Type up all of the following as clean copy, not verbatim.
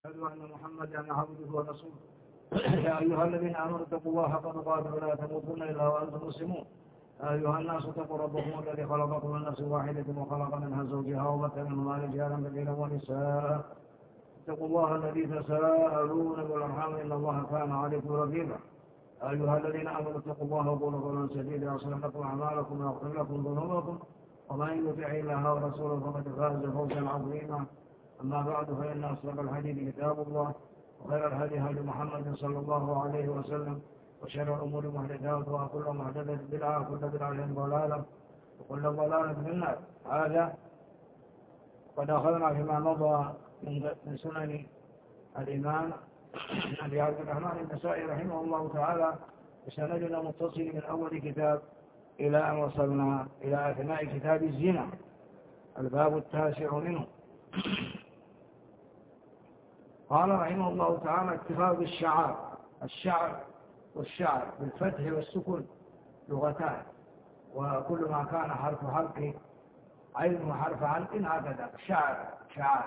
أشهد أن محمدا عبده ورسوله. يا أيها الذين آمنوا اتقوا الله حق تقاته ولا تموتن إلا وأنتم مسلمون. يا أيها الناس اتقوا ربكم الذي خلقكم من نفس واحدة وخلق منها زوجها وبث منهما رجالا كثيرا ونساء. اتقوا الله الذي تساءلون بالأرحام إن الله كان عليكم رقيبا. يا أيها الذين آمنوا اتقوا الله وقولوا قولا سديدا يصلح لكم أعمالكم ويغفر لكم ذنوبكم ومن يطع الله ورسوله فقد فاز فوزا عظيما. أما بعد فإن أصدق الحديث كتاب الله وخير الهدي هدي محمد صلى الله عليه وسلم وشر الأمور محدثاتها وكل محدثة بدعة وكل بدعة ضلالة وكل ضلالة في النار. هذا قد أخذنا فيما مضى من سنن الإمام أبي عبد الرحمن النسائي رحمه الله تعالى بسندنا متصل من أول كتاب إلى أن وصلنا إلى أثناء كتاب الزنا الباب التاسع منه. قال رحمه الله تعالى اتخاذ الشعر والشعر بالفتح والسكون لغتان، وكل ما كان حرف حلق عين وحرف علق هكذا. شعر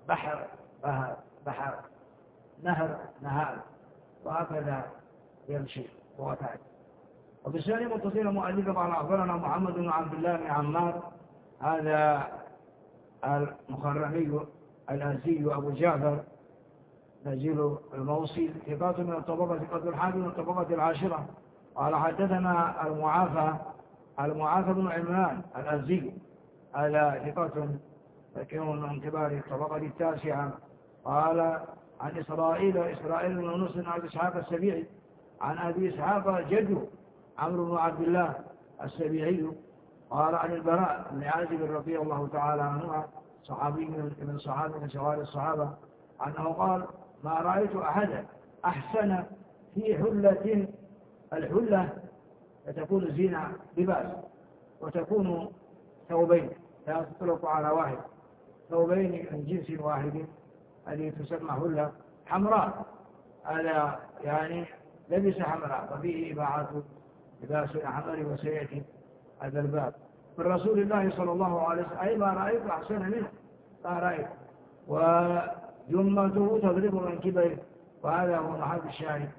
بحر نهر نهار وهكذا يمشي لغتان. وبسنة متصلة مؤلفة قال أخبرنا محمد بن عبد الله بن عمار هذا المخرمي الأزي أبو جعفر نزيل الموصي ثقات من الطبقة ثقة الحادي من الطبقة العاشرة. قال حدثنا المعافى بن عمران الأزي على ثقة فكون من كبار الطبقة التاسعة. قال عن إسرائيل بن يونس بن أبي إسحاق السبيعي عن أبي إسحاق جده عمرو بن عبد الله السبيعي. قال عن البراء بن عازب رضي الله تعالى عنه صحابي من صغار الصحابة أنه قال ما رأيت أحدا أحسن في حلة. الحلة تكون زينة لباس وتكون ثوبين لا تطلق على واحد، ثوبين من جنس واحد التي تسمى حلة حمراء. هذا يعني لبس حمراء وفيه إباعة لباس أحمر وسيأتي هذا الباب من رسول الله صلى الله عليه وسلم. أي ما رأيت أحسن منه ما رأيت. وجمته تضرب من كبره، وهذا هو محل الشاهد.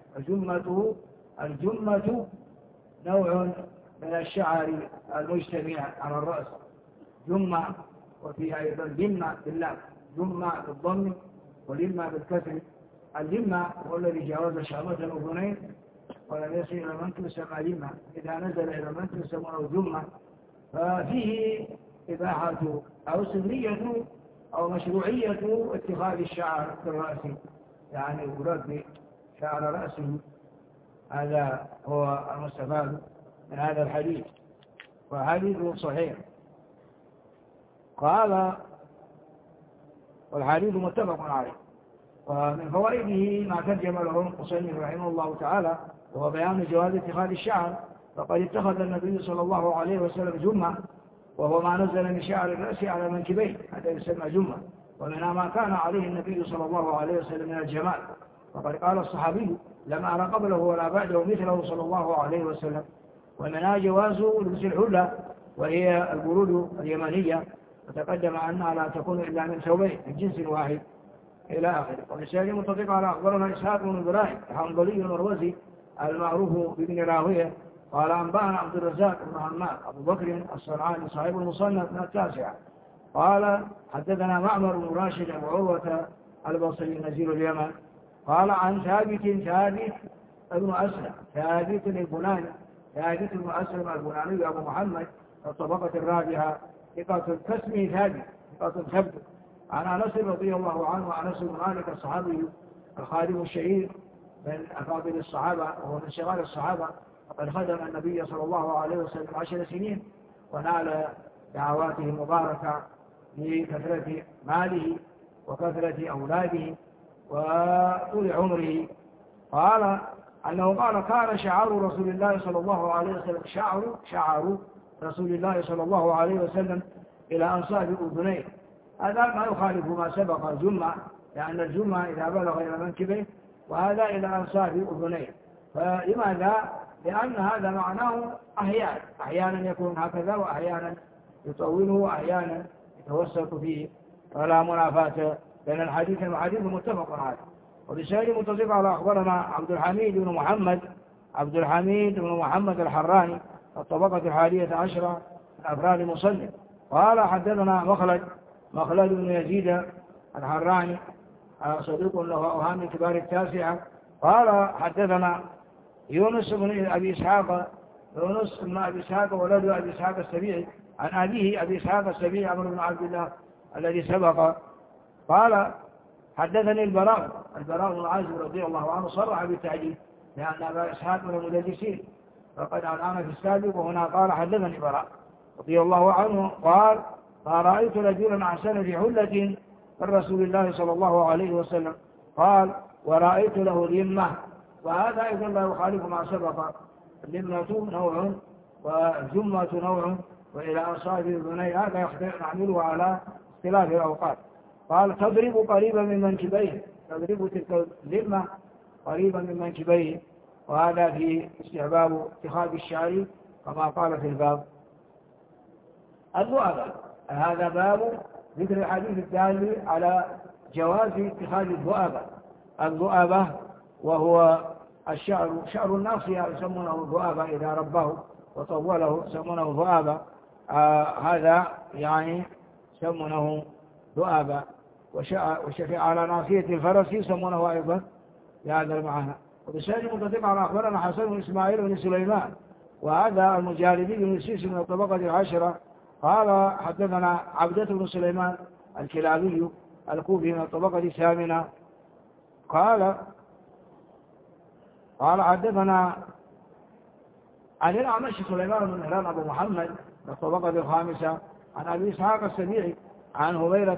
الجمة نوع من الشعر المجتمع على الرأس، جمة، وفيها أيضا جمة بالله، جمة بالضم ولمة بالكسر. اللمة هو الذي جاوز شعبة الأذنين ولم يصل إلى المنكب يسمى لمة، إذا نزل إلى المنكب يسمونه جمة. ففيه إباحة أو سنية أو مشروعية اتخاذ الشعر في الرأس، يعني يرد شعر رأسه. هذا هو المستفاد من هذا الحديث، وحديثه صحيح. قال والحديث متفق عليه. ومن فوائده ما ترجم له المصنف رحمه الله تعالى وهو بيان جواز اتخاذ الشعر. فقد اتخذ النبي صلى الله عليه وسلم جمة، وهو ما نزل من شعر الرأس على منكبيه، هذا يسمى جمة. ومنها ما كان عليه النبي صلى الله عليه وسلم من الجمال. وقد قال الصحابي لم أرى قبله ولا بعده مثله صلى الله عليه وسلم. ومنها جواز لبس الحلة وهي البرود اليمنية، وتقدم أنها لا تكون إلا من ثوبين من جنس واحد إلى آخره. والإسناد متفق على أخبرنا إسحاق بن إبراهيم الحنظلي المروزي المعروف بابن راهويه قال أنبأنا عبد الرزاق بن همام أبو بكر الصنعاني صاحب المصنف من التاسعة. قال حدثنا معمر بن راشد أبو عروة البصري نزيل اليمن. قال عن ثابت بن أسلم ثابت البناني ثابت بن أسلم البناني أبو محمد الطبقة الرابعة ثقة كاسمه ثابت ثقة ثبت. عن أنس رضي الله عنه وأنس بن مالك الصحابي الخادم الشهير من أفاضل الصحابة وهو من صغار الصحابة، وقد خدم النبي صلى الله عليه وسلم 10 سنين ونال دعواته المباركة بكثرة ماله وكثرة أولاده وطول عمره. قال أنه قال كان شعار رسول الله صلى الله عليه وسلم شعار رسول الله صلى الله عليه وسلم إلى أنصاف أذنيه. هذا ما يخالف ما سبق جمة، لأن الجمة إذا بلغ إلى منكبه وهذا إلى أنصاف أذنيه. فلماذا؟ لأن هذا معناه أحيانا يكون هكذا وأحيانا يطوله وأحيانا يتوسط فيه، فلا منافاة لأن الحديث متفق عليه. وبسائل متصف على أخبرنا عبد الحميد بن محمد الحراني الطبقة 11 من أفراد المصنف. قال حدثنا مخلد بن يزيد الحراني صديق له أوهام من كبار التاسعة. قال حدثنا يونس بن أبي إسحاق ولد أبي إسحاق السبيعي عن أبيه أبي إسحاق السبيعي عمرو بن عبد الله الذي سبق. قال حدثني البراء بن عازب رضي الله عنه صرح بالتعجيل لأن أبا إسحاق من المدلسين فقد أنعم في السابق. وهنا قال حدثني البراء رضي الله عنه قال ما رأيت رجلا أحسن في حلة من رسول الله صلى الله عليه وسلم. قال ورأيت له ذمة. وهذا أيضا لا يخالف ما سبق. الذمة نوع والذمة نوع وإلى أنصاف البني هذا نعمله على اختلاف الأوقات. قال تضرب قريبا من منكبيه، تضرب تلك الذمة قريبا من منكبيه. وهذا في استحباب اتخاذ الشعر كما قال في الباب. الذؤبة هذا باب ذكر الحديث الدال على جواز اتخاذ الذؤبة وهو شعر الناصية يسمونه الذؤبة إذا ربه وطوله يسمونه ذؤبة. هذا يعني يسمونه ذؤبة. وشفع على ناصية الفرس يسمونه أيضا بهذا المعنى. وبسائل متفق على أخبرنا حسن بن إسماعيل بن سليمان وهذا المجالدي بن السيسي من الطبقة 10. قال حدثنا عبدة بن سليمان الكلابي الكوفي من الطبقة 8. قال حدثنا عن الأعمش سليمان بن مهران أبو محمد من الطبقة 5 عن أبي إسحاق السبيعي عن هبيرة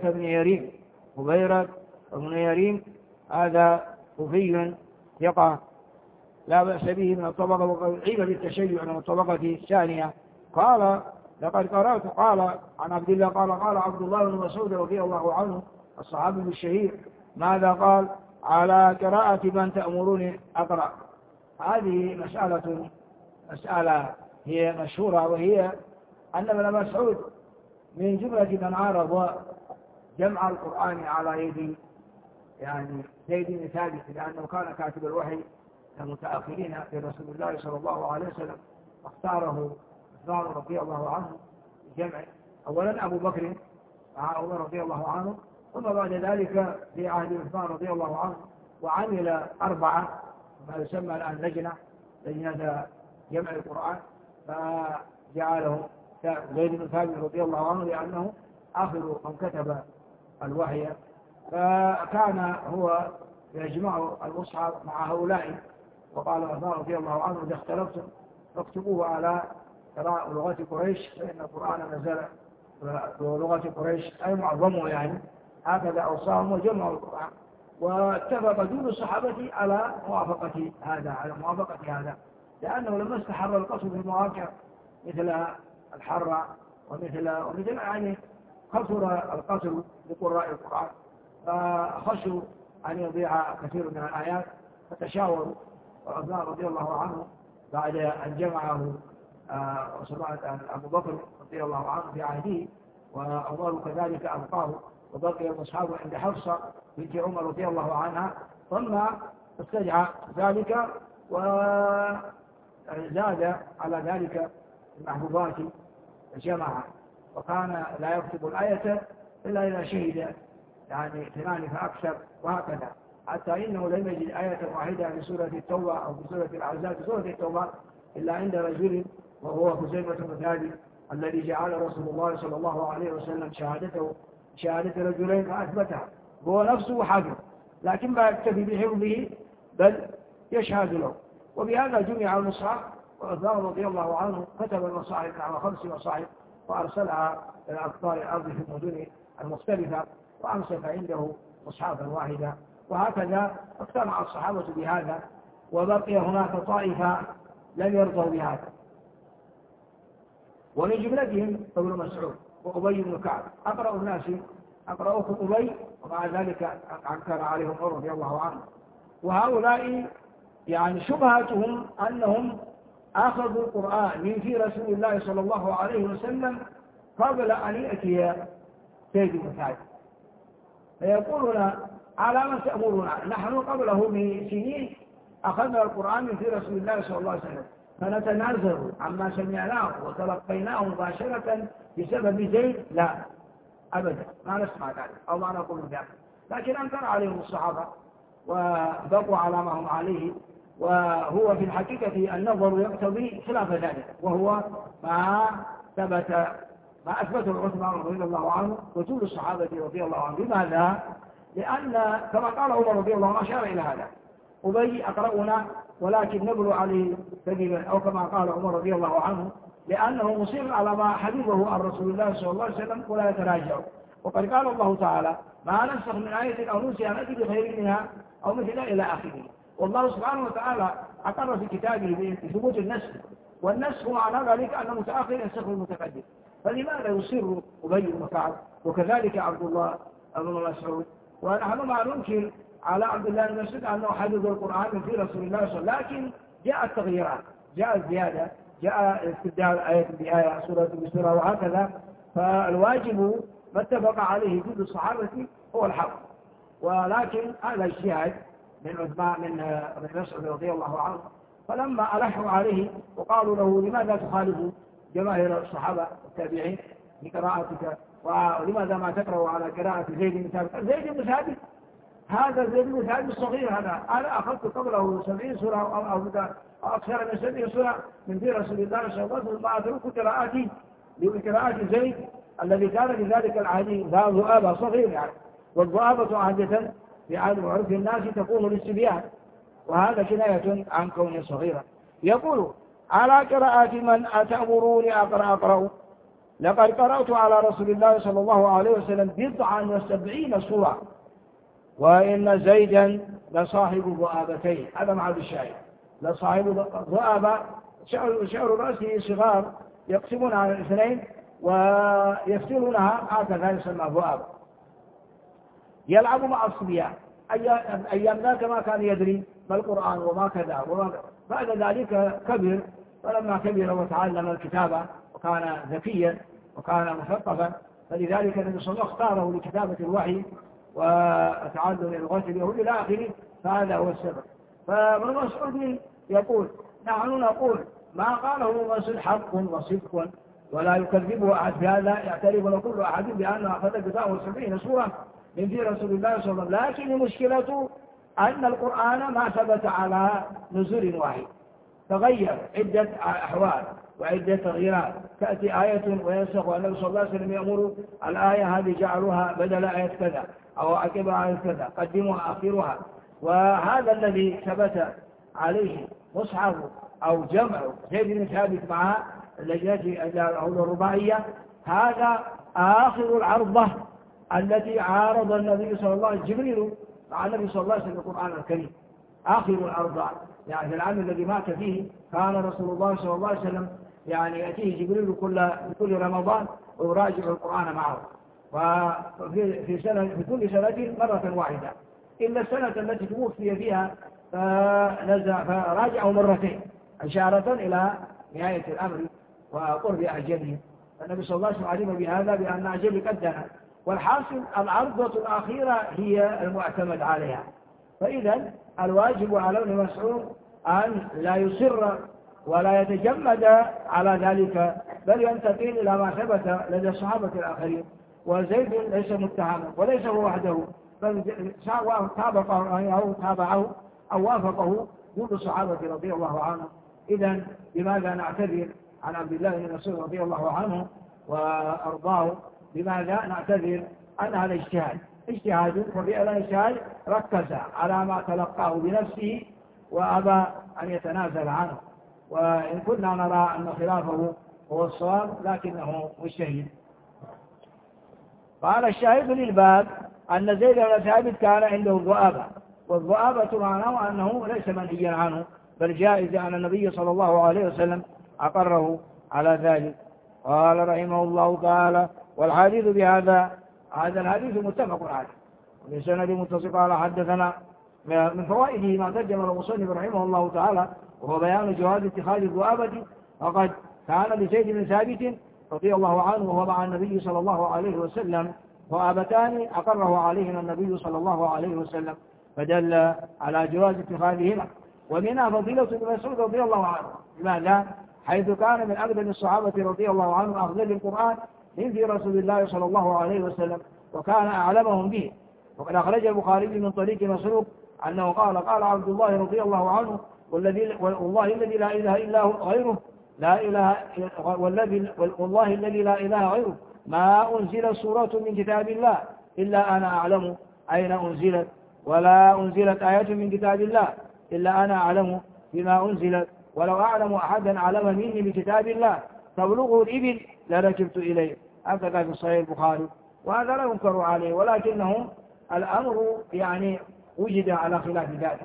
بن يريم هذا كوفي ثقة لا بأس به من الطبقة وعيب بالتشيع من الطبقة 2. قال لقد قرأت قال عن عبد الله قال عبد الله بن مسعود رضي الله عنه الصحابي الشهير ماذا قال على قراءة من تأمروني أقرأ. هذه مسألة هي مشهورة وهي أن ابن مسعود من جملة من عارض جمع القرآن على يد زيد بن ثابت لأنه كان كاتب الوحي المتأخرين في رسول الله صلى الله عليه وسلم واختاره عثمان رضي الله عنه جمع أولا أبو بكر مع عمر رضي الله عنه ثم بعد ذلك في عهد عثمان رضي الله عنه وعمل 4 ما يسمى الآن لجنة جمع القرآن فجعله زيد بن ثابت رضي الله عنه لأنه آخر من كتب الوحي فكان هو يجمع المصحف مع هؤلاء. وقال عثمان رضي الله عنه إذا اختلفتم فاكتبوه على قراءة لغة قريش فإن القرآن نزل بلغة قريش أي معظمه هكذا أوصاهم وجمعوا القرآن. واتفق جل الصحابة على موافقة هذا لأنه لما استحر القصر في المواقع مثل الحرة ومثل كثر القتل لقراء القرآن فخشوا أن يضيع كثير من الآيات فتشاوروا. وعثمان رضي الله عنه بعد أن جمعه أبو بكر رضي الله عنه في عهده وعمر كذلك أبقاه وبقي المصحف عند حفصة بنت عمر رضي الله عنها ثم استجعى ذلك وزاد على ذلك المحبوبات جمعها. وكان لا يكتب الآية إلا إذا شهد 2 فأكثر وهكذا حتى إنه لم يجد آية واحدة في سورة التوبة أو في سورة الأحزاب في سورة التوبة إلا عند رجل وهو خزيمة بن ثابت الذي جعل رسول الله صلى الله عليه وسلم شهادة رجلين فأثبتها هو نفسه حافظ لكن ما يكتفي بحفظه بل يشهد له. وبهذا جمع المصحف وعثمان رضي الله عنه كتب المصاحف على 5 مصاحف وأرسلها إلى أقطار الأرض في المدن المختلفة وأمسك عنده مصحفا واحدا. وهكذا اقتنع الصحابة بهذا وبقي هناك طائفة لم يرضوا بهذا ومن جملتهم ابن مسعود وأبي بن كعب أقرأ الناس أقرأوكم أبي ومع ذلك أنكر عليهم عمر رضي الله عنه. وهؤلاء شبهتهم أنهم أخذوا القرآن من في رسول الله صلى الله عليه وسلم قبل أن يأتي زيد بن ثابت فيقولون على من تأمرنا؟ نحن قبله بسنين أخذنا القرآن من في رسول الله صلى الله عليه وسلم، فنتنازل عما سمعناه وتلقيناه مباشرة بسبب زيد؟ لا أبدا، ما نسمع ذلك أو ما نقول ذلك. لكن أنكر عليهم الصحابة وبقوا على ما هم عليه، وهو في الحقيقة النظر يقتضي خلاف ذلك، وهو ما ثبت ما أثبته عثمان رضي الله عنه وجود الصحابة رضي الله عنه. لماذا؟ لأن كما قال عمر رضي الله عنه أشار إلى هذا: أبي أقرأنا ولكن نبلو عليه كذبا، أو كما قال عمر رضي الله عنه، لأنه مصير على ما حبيبه عن رسول الله صلى الله عليه وسلم ولا يتراجع. وقد قال الله تعالى: ما ننسخ من آية أو ننسها نأتي بخير منها أو مثلها إلى آخره. والله سبحانه وتعالى أقر في كتابه بثبوت النسخ، والنسخ معنى ذلك أن المتأخر ينسخ المتقدم. فلماذا يصر أبي بن كعب وكذلك عبد الله بن مسعود؟ ونحن ما ننكر على عبد الله بن مسعود أنه حفظ القرآن في رسول الله صلى الله عليه وسلم، لكن جاء التغييرات، جاء الزيادة، جاء استبدال آية بآية، سورة بسورة، وهكذا. فالواجب ما اتفق عليه جل الصحابة هو الحق. ولكن هذا اجتهاد من عثمان من مسعود رضي الله عنه، فلما ألحوا عليه وقالوا له: لماذا تخالف جماهير الصحابة والتابعين بقراءتك، ولماذا ما تقرأ على قراءة زيد بن ثابت؟ زيد بن ثابت هذا زيد بن ثابت الصغير، هذا أنا أخذت قبله 70 سورة أو أكثر من 70 سورة من في رسول الله صلى الله عليه وسلم، ما أترك قراءتي بقراءة زيد الذي كان في ذلك العهد ذا ذؤابة صغير يعني. والذؤابة عادة في عرف الناس تكون للصبيان، وهذا كناية عن كونه صغيرا. يقول: على قراءة من أتأمروني أقرأ لقد قرأت على رسول الله صلى الله عليه وسلم 79 سورة، وإن زيدا لصاحب ذؤابتين. هذا مع الشاهد، لصاحب ذؤابة، شعر رأسه صغار يقسمون على الاثنين ويفترونها، هكذا يسمى ذؤابة. يلعب مع الصبيان. أيام ذاك ما كان يدري ما القرآن وما كذا بعد ذلك كبر، فلما كبر وتعلم الكتابة وكان ذكيا وكان مثقفا، فلذلك النبي صلى الله عليه وسلم اختاره لكتابة الوحي وتعلم اللغة اليهود إلى آخره، فهذا هو السبب. فابن مسعود يقول: نحن نقول ما قاله مسعود حق وصدق ولا يكذبه أحد، بهذا يعترف كل أحد بأنه أخذ 79 سورة من في رسول الله صلى الله عليه وسلم. لكن المشكلة أن القرآن ما ثبت على نزول واحد، تغير عدة أحوال وعدة تغييرات. تأتي آية وينسخ النبي صلى الله عليه وسلم يأمر الآية هذه جعلوها بدل آية كذا أو عقب آية كذا، قدموها آخرها. وهذا الذي ثبت عليه مصحف أو جمع زيد بن ثابت مع اللجنة الرباعية، هذا آخر العرضة التي عارض النبي صلى الله عليه وسلم جبريل مع النبي صلى الله عليه وسلم القرآن الكريم. آخر العرضة يعني في العام الذي مات فيه كان رسول الله صلى الله عليه وسلم يعني يأتيه جبريل كل رمضان ويراجع القرآن معه، وفي في كل سنة مرة واحدة، إلا السنة التي توفي فيها فراجعه مرتين، إشارة إلى نهاية الأمر وقرب أجله. النبي صلى الله عليه وسلم علم بهذا بأن أجل قد دنا. والحاصل العرضة الأخيرة هي المعتمد عليها. فإذا الواجب على ابن مسعود أن لا يصر ولا يتجمد على ذلك، بل ينتقل إلى ما ثبت لدى الصحابة الآخرين. وزيد ليس متهما وليس هو وحده، بل تابعه أو وافقه كل الصحابة رضي الله عنهم. إذا لماذا نعتذر عن عبد الله بن مسعود رضي الله عنه وأرضاه؟ لماذا نعتذر عن هذا اجتهاد وفعل اجتهاد ركز على ما تلقاه بنفسه وأبى أن يتنازل عنه، وإن كنا نرى أن خلافه هو الصواب لكنه مجتهد. قال: الشاهد للباب أن زيد بن ثابت كان عنده ذؤابة، والذؤابة معناه أنه ليس منهيا عنه بل جائز، أن النبي صلى الله عليه وسلم أقره على ذلك. قال رحمه الله تعالى: والحديث بهذا الحديث متفق عليه وبسند متصل. قال: حدثنا من فوائده ما ترجم المصنف رحمه الله تعالى، وهو بيان جواز اتخاذ الذؤابة، وقد كان لزيد بن ثابت رضي الله عنه وهو مع النبي صلى الله عليه وسلم ضؤابتان أقره عليهما النبي صلى الله عليه وسلم، فدل على جواز اتخاذهما. ومنها فضيلة ابن مسعود رضي الله عنه. لماذا؟ حيث كان من أقدم الصحابة رضي الله عنه أخذ للقرآن من في رسول الله صلى الله عليه وسلم، وكان أعلمهم به. وقد أخرج البخاري من طريق مسروق أنه قال قال عبد الله رضي الله عنه والله الذي لا إله إلا هو غيره والله الذي لا إله غيره ما أنزل سورة من كتاب الله إلا أنا أعلم أين أنزلت، ولا أنزلت آية من كتاب الله إلا أنا أعلم بما أنزلت، ولو أعلم أحدا علم مني بكتاب الله تبلغه الإبل لركبت إليه. هكذا في صحيح البخاري. وهذا لا ينكر عليه، ولكنه الأمر يعني وجد على خلاف ذلك،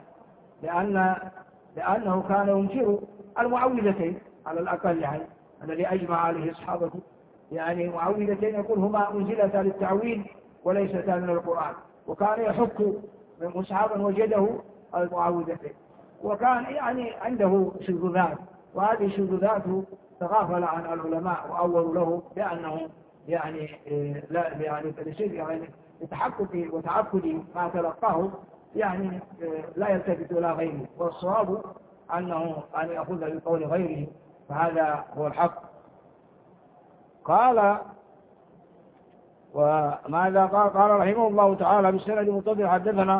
لأنه كان ينكر المعوذتين على الأقل، يعني الذي أجمع عليه أصحابه، يعني معوذتين يقول هما أنزلتا للتعويذ وليستا من القرآن، وكان يحك من مصحابا وجده المعوذتين، وكان يعني عنده شذوذات، وهذه الشذوذات تغافل عن العلماء وأولوا له بأنه يعني لا يعني لتحقق وتعقد ما تلقاه يعني لا يلتفت إلى غيره، والصواب أنه أن يأخذ بقول غيره، فهذا هو الحق. قال وماذا قال رحمه الله تعالى بالسند المتصل حدثنا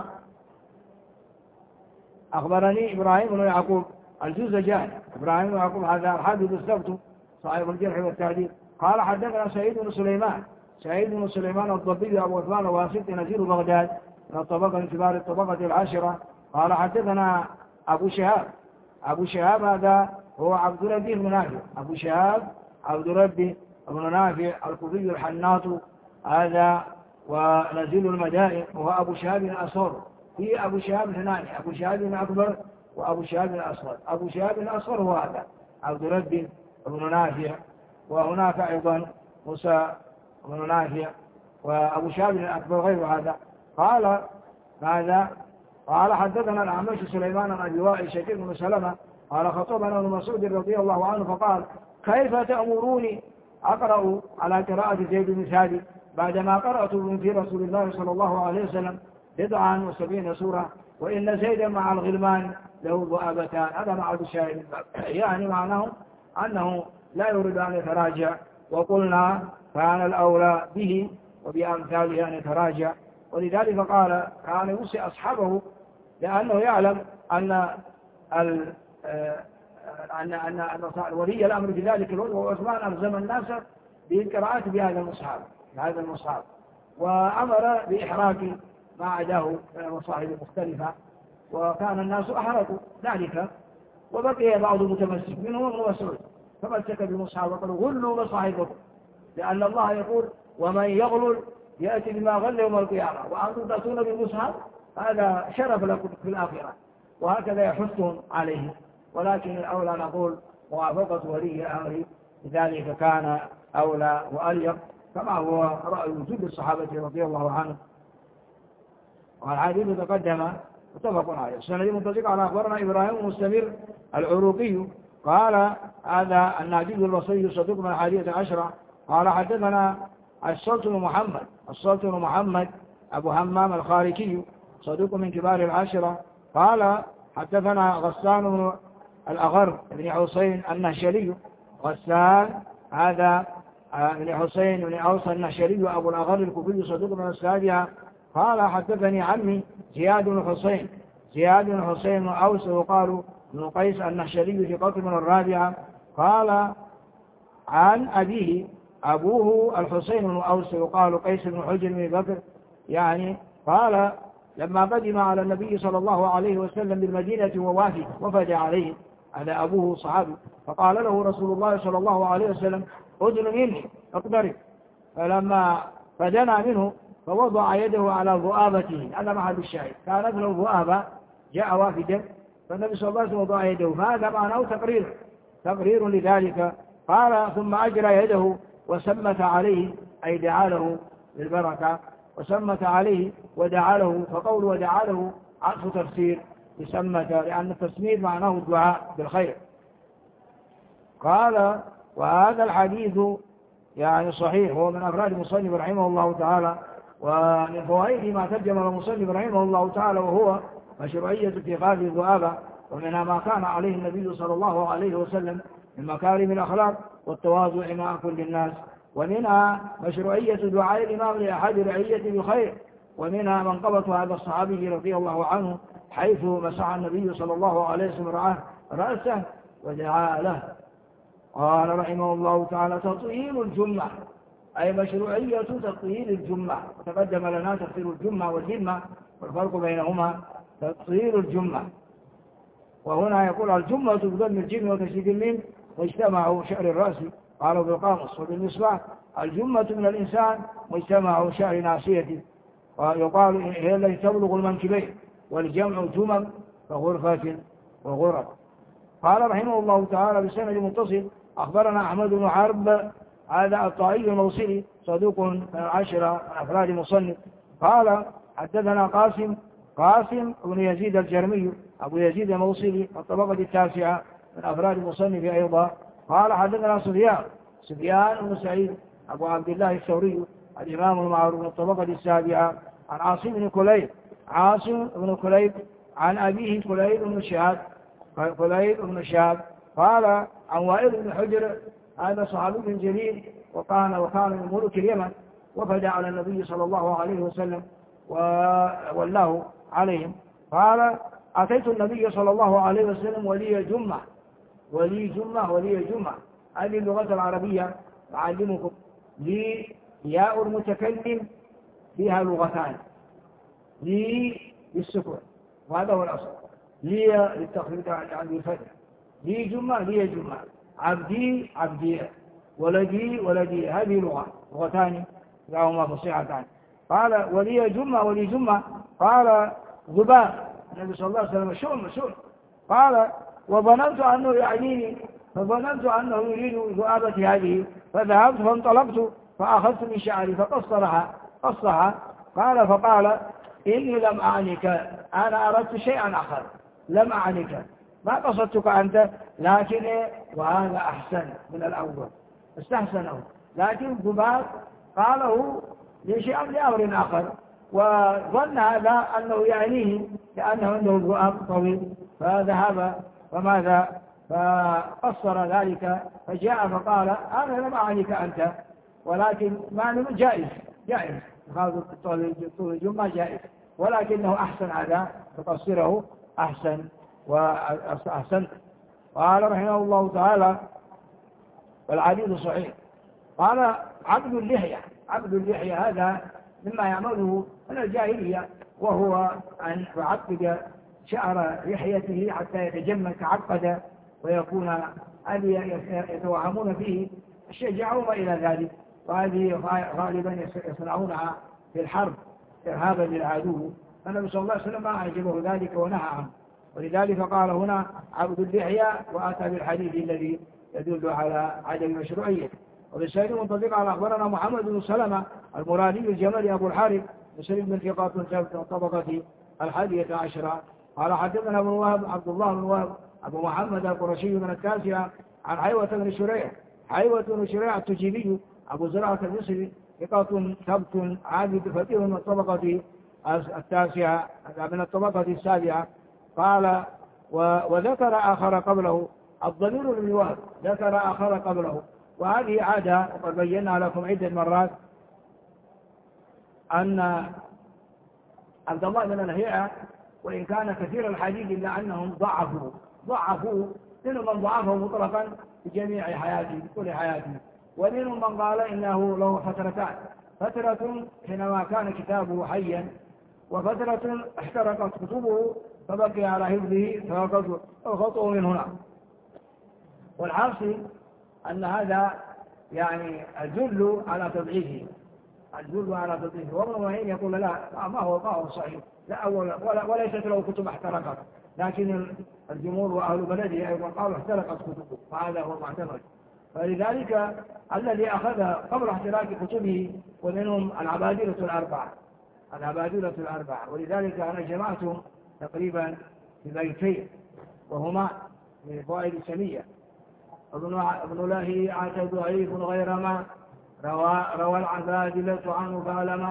أخبرني إبراهيم بن يعقوب الجوزجاني. إبراهيم بن يعقوب هذا الحافظ السبت صاحب الجرح والتعديل. قال حدثنا سعيد بن سليمان الضبي أبو عثمان الواسطي نزيل بغداد من الطبقة من كبار الطبقة العاشرة. قال حدثنا أبو شهاب هذا هو عبد ربي بن نافع، أبو شهاب عبد ربي بن نافع الكوفي الحناط هذا ونزيل المدائن، وهو أبو شهاب الأصغر. في أبو شهاب ثاني، أبو شهاب الأكبر وأبو شهاب الأصغر. أبو شهاب الأصغر هو هذا عبد ربي بن نافع، وهناك أيضا موسى بن نافع، وأبو شهاب الأكبر غير هذا. قال ماذا؟ قال حدثنا الأعمش سليمان بن أبي وائل شقيق بن سلمة قال خطبنا ابن مسعود رضي الله عنه فقال كيف تأمروني أقرأ على قراءة زيد بن ثابت بعدما قرأت من في رسول الله صلى الله عليه وسلم 79 سورة، وإن زيدا مع الغلمان له ضؤابتان. هذا مع الشاهد، يعني معناه أنه لا يريد أن يتراجع، وقلنا كان الأولى به وبأمثاله أن يتراجع، ولذلك قال كان يوصي أصحابه لأنه يعلم أن ولي الأمر بذلك وعثمان ألزم الناس بالقراءة بهذا المصحف، وأمر بإحراق ما عداه من المصاحف المختلفة، وكان الناس أحرقوا ذلك، وبقي بعض المتمسك منهم ابن مسعود فمسك بالمصحف وقالوا غلوا مصاحفكم، لأن الله يقول ومن يغلل يأتي بما غل يوم القيامة، وأنتم تأتون بالمصحف هذا شرف لكم في الآخرة، وهكذا يحثهم عليه. ولكن الأولى نقول موافقة ولي الأمر، لذلك كان أولى وأليق، كما هو رأي وجود الصحابة رضي الله عنهم. والحديث تقدم متفق عليه. السند المتصل على أخبرنا إبراهيم مستمر العروقي قال هذا الناجي البصري صدوق من 11. قال حدثنا السلطن محمد أبو همام الخاركي صدوق من كبار العاشرة. قال حدثنا غسان بن الأغر بن حسين النهشلي، غسان هذا بن حسين بن أوس النهشلي أبو الأغر الكوفي صدوق من السابعة. قال حدثني عمي زياد بن حسين بن أوس وقالوا بن قيس النهشلي في قطب من الرابعة. قال عن أبيه أبوه الحسين بن أوس وقالوا قيس بن حجر بن بكر، يعني قال لما قدم على النبي صلى الله عليه وسلم بالمدينة وفد عليه، هذا أبوه صحابي، فقال له رسول الله صلى الله عليه وسلم أدن مني اقترب، فلما فدنا منه فوضع يده على ضؤابته، هذا محل الشاهد، كانت له ضؤابة جاء وافدا فالنبي صلى الله عليه وسلم وضع يده، فهذا معناه تقرير لذلك. قال ثم أجرى يده وسمت عليه أي دعا له بالبركة، وسمت عليه ودعا له، فقول ودعا له عطف تفسير بسمت، لأن التسمير معناه الدعاء بالخير. قال وهذا الحديث يعني صحيح، هو من أفراد المصنف رحمه الله تعالى ومن فوائد ما ترجم المصنف رحمه الله تعالى وهو مشروعية اتخاذ الذؤابة، ومنها ما كان عليه النبي صلى الله عليه وسلم من مكارم الأخلاق والتواضع مع كل الناس، ومنها مشروعية دعاء الإمام لأحد رعيته بالخير، ومنها منقبة هذا الصحابي رضي الله عنه حيث مسح النبي صلى الله عليه وسلم رأسه ودعا له. قال رحمه الله تعالى: تطهير الجمعة، أي مشروعية تطهير الجمعة. وتقدم لنا تطهير الجمعة والذمة والفرق بينهما. تطهير الجمعة، وهنا يقول الجمعة بضم الجيم وتشديد الميم واجتمع شعر الرأس، قالوا بالقاموس. وبالمصباح الجمة من الإنسان واجتمع شعر ناصيته، ويقال هي التي تبلغ المنكبين، والجمع جمم كغرفة وغرف. قال رحمه الله تعالى بسند متصل: أخبرنا أحمد بن حرب هذا الطائي الموصلي صدوق من 10 من أفراد مصنف. قال حدثنا قاسم بن يزيد الجرمي أبو يزيد الموصلي الطبقة 9 من أفراد المصنف أيضا. قال حدثنا سفيان بن سعيد أبو عبد الله الثوري الإمام المعروف من الطبقة 7 عن عاصم بن كليب عن أبيه كليب بن شهاب قال عن وائل بن حجر هذا صحابي جليل وكان من ملوك اليمن، وفد على النبي صلى الله عليه وسلم وولاه عليهم. قال: أتيت النبي صلى الله عليه وسلم ولي جمعة. هذه اللغة العربية أعلمكم. لي ياء المتكلم فيها لغتان، لي بالسكون وهذا هو الأصل، لي للتخفيف عن الفتح، لي جمعة، عبدي، ولدي، هذه لغتان لهما فصيحتان. قال: ولي جمعة. قال: ذباب. النبي صلى الله عليه وسلم: شؤم. قال: وظننت أنه يعنيني، فظننت أنه يريد ذؤابة هذه، فذهبت فانطلقت فأخذت من شعري فقصها. فقال: إني لم أعنك، أنا أردت شيئا آخر، لم أعنك، ما قصدتك أنت، لكن وهذا أحسن من الأول، استحسنه، لكن ذباب قاله لأمر آخر، وظن هذا أنه يعنيه لأنه عنده ذؤاب طويل، فذهب فماذا فقصر ذلك، فجاء فقال: أنا لم أعنك أنت، ولكن ما جائز هذا طول الجمعة جائز، ولكنه أحسن هذا تقصره أحسن وأحسن. قال رحمه الله تعالى: والحديث صحيح. قال: عقد اللحية هذا مما يعمله من الجاهلية، وهو أن يعقد شعر لحيته حتى يتجمل كعقد، ويكون هذه يتوهمون فيه الشجاع وما إلى ذلك، وهذه غالبا يصنعونها في الحرب إرهابا للعدو، فالنبي صلى الله عليه وسلم ما أعجبه ذلك ونهى عنه، ولذلك قال هنا عقد اللحية، وأتى بالحديث الذي يدل على عدم مشروعية. وبالسيد منطبق على أخبرنا محمد بن سلمة المرادي الجمالي أبو الحارث مسلم بن ثقات طبقة 11. قال حدثنا ابن وهب عبد الله بن وهب أبو محمد القرشي من 9 عن حيوة بن شريع التجيبي أبو زرعة المصري ثقة ثبت عابد فقيه من الطبقة 9 من الطبقة 7. قال: وذكر آخر قبله، الضمير بن وهب ذكر آخر قبله، وهذه عادة وقد بينا لكم عدة مرات أن عبد الله بن لهيعة وإن كان كثير الحديث إلا أنهم ضعفوا منهم من ضعفه مطلقا في جميع حياته، في كل حياته، ومنهم من قال إنه له فترتان: فترة حينما كان كتابه حيا، وفترة احترقت كتبه فبقي على حفظه فالخطأ من هنا. والحاصل أن هذا يعني الجل على تضعيفه، وابن معين يقول: لا، ما هو صحيح، لا وليست له كتب احترقت، لكن الجمهور وأهل بلده أيضا قالوا احترقت كتبه، فهذا هو المعتمد. فلذلك الذي أخذ قبل احتراق كتبه ومنهم العبادلة الأربعة، ولذلك أنا جمعتهم تقريبا في بيتين، وهما من فوائد السمية: ابن لهيعة ضعيف غير ما روى العبادلة عنه فعلما،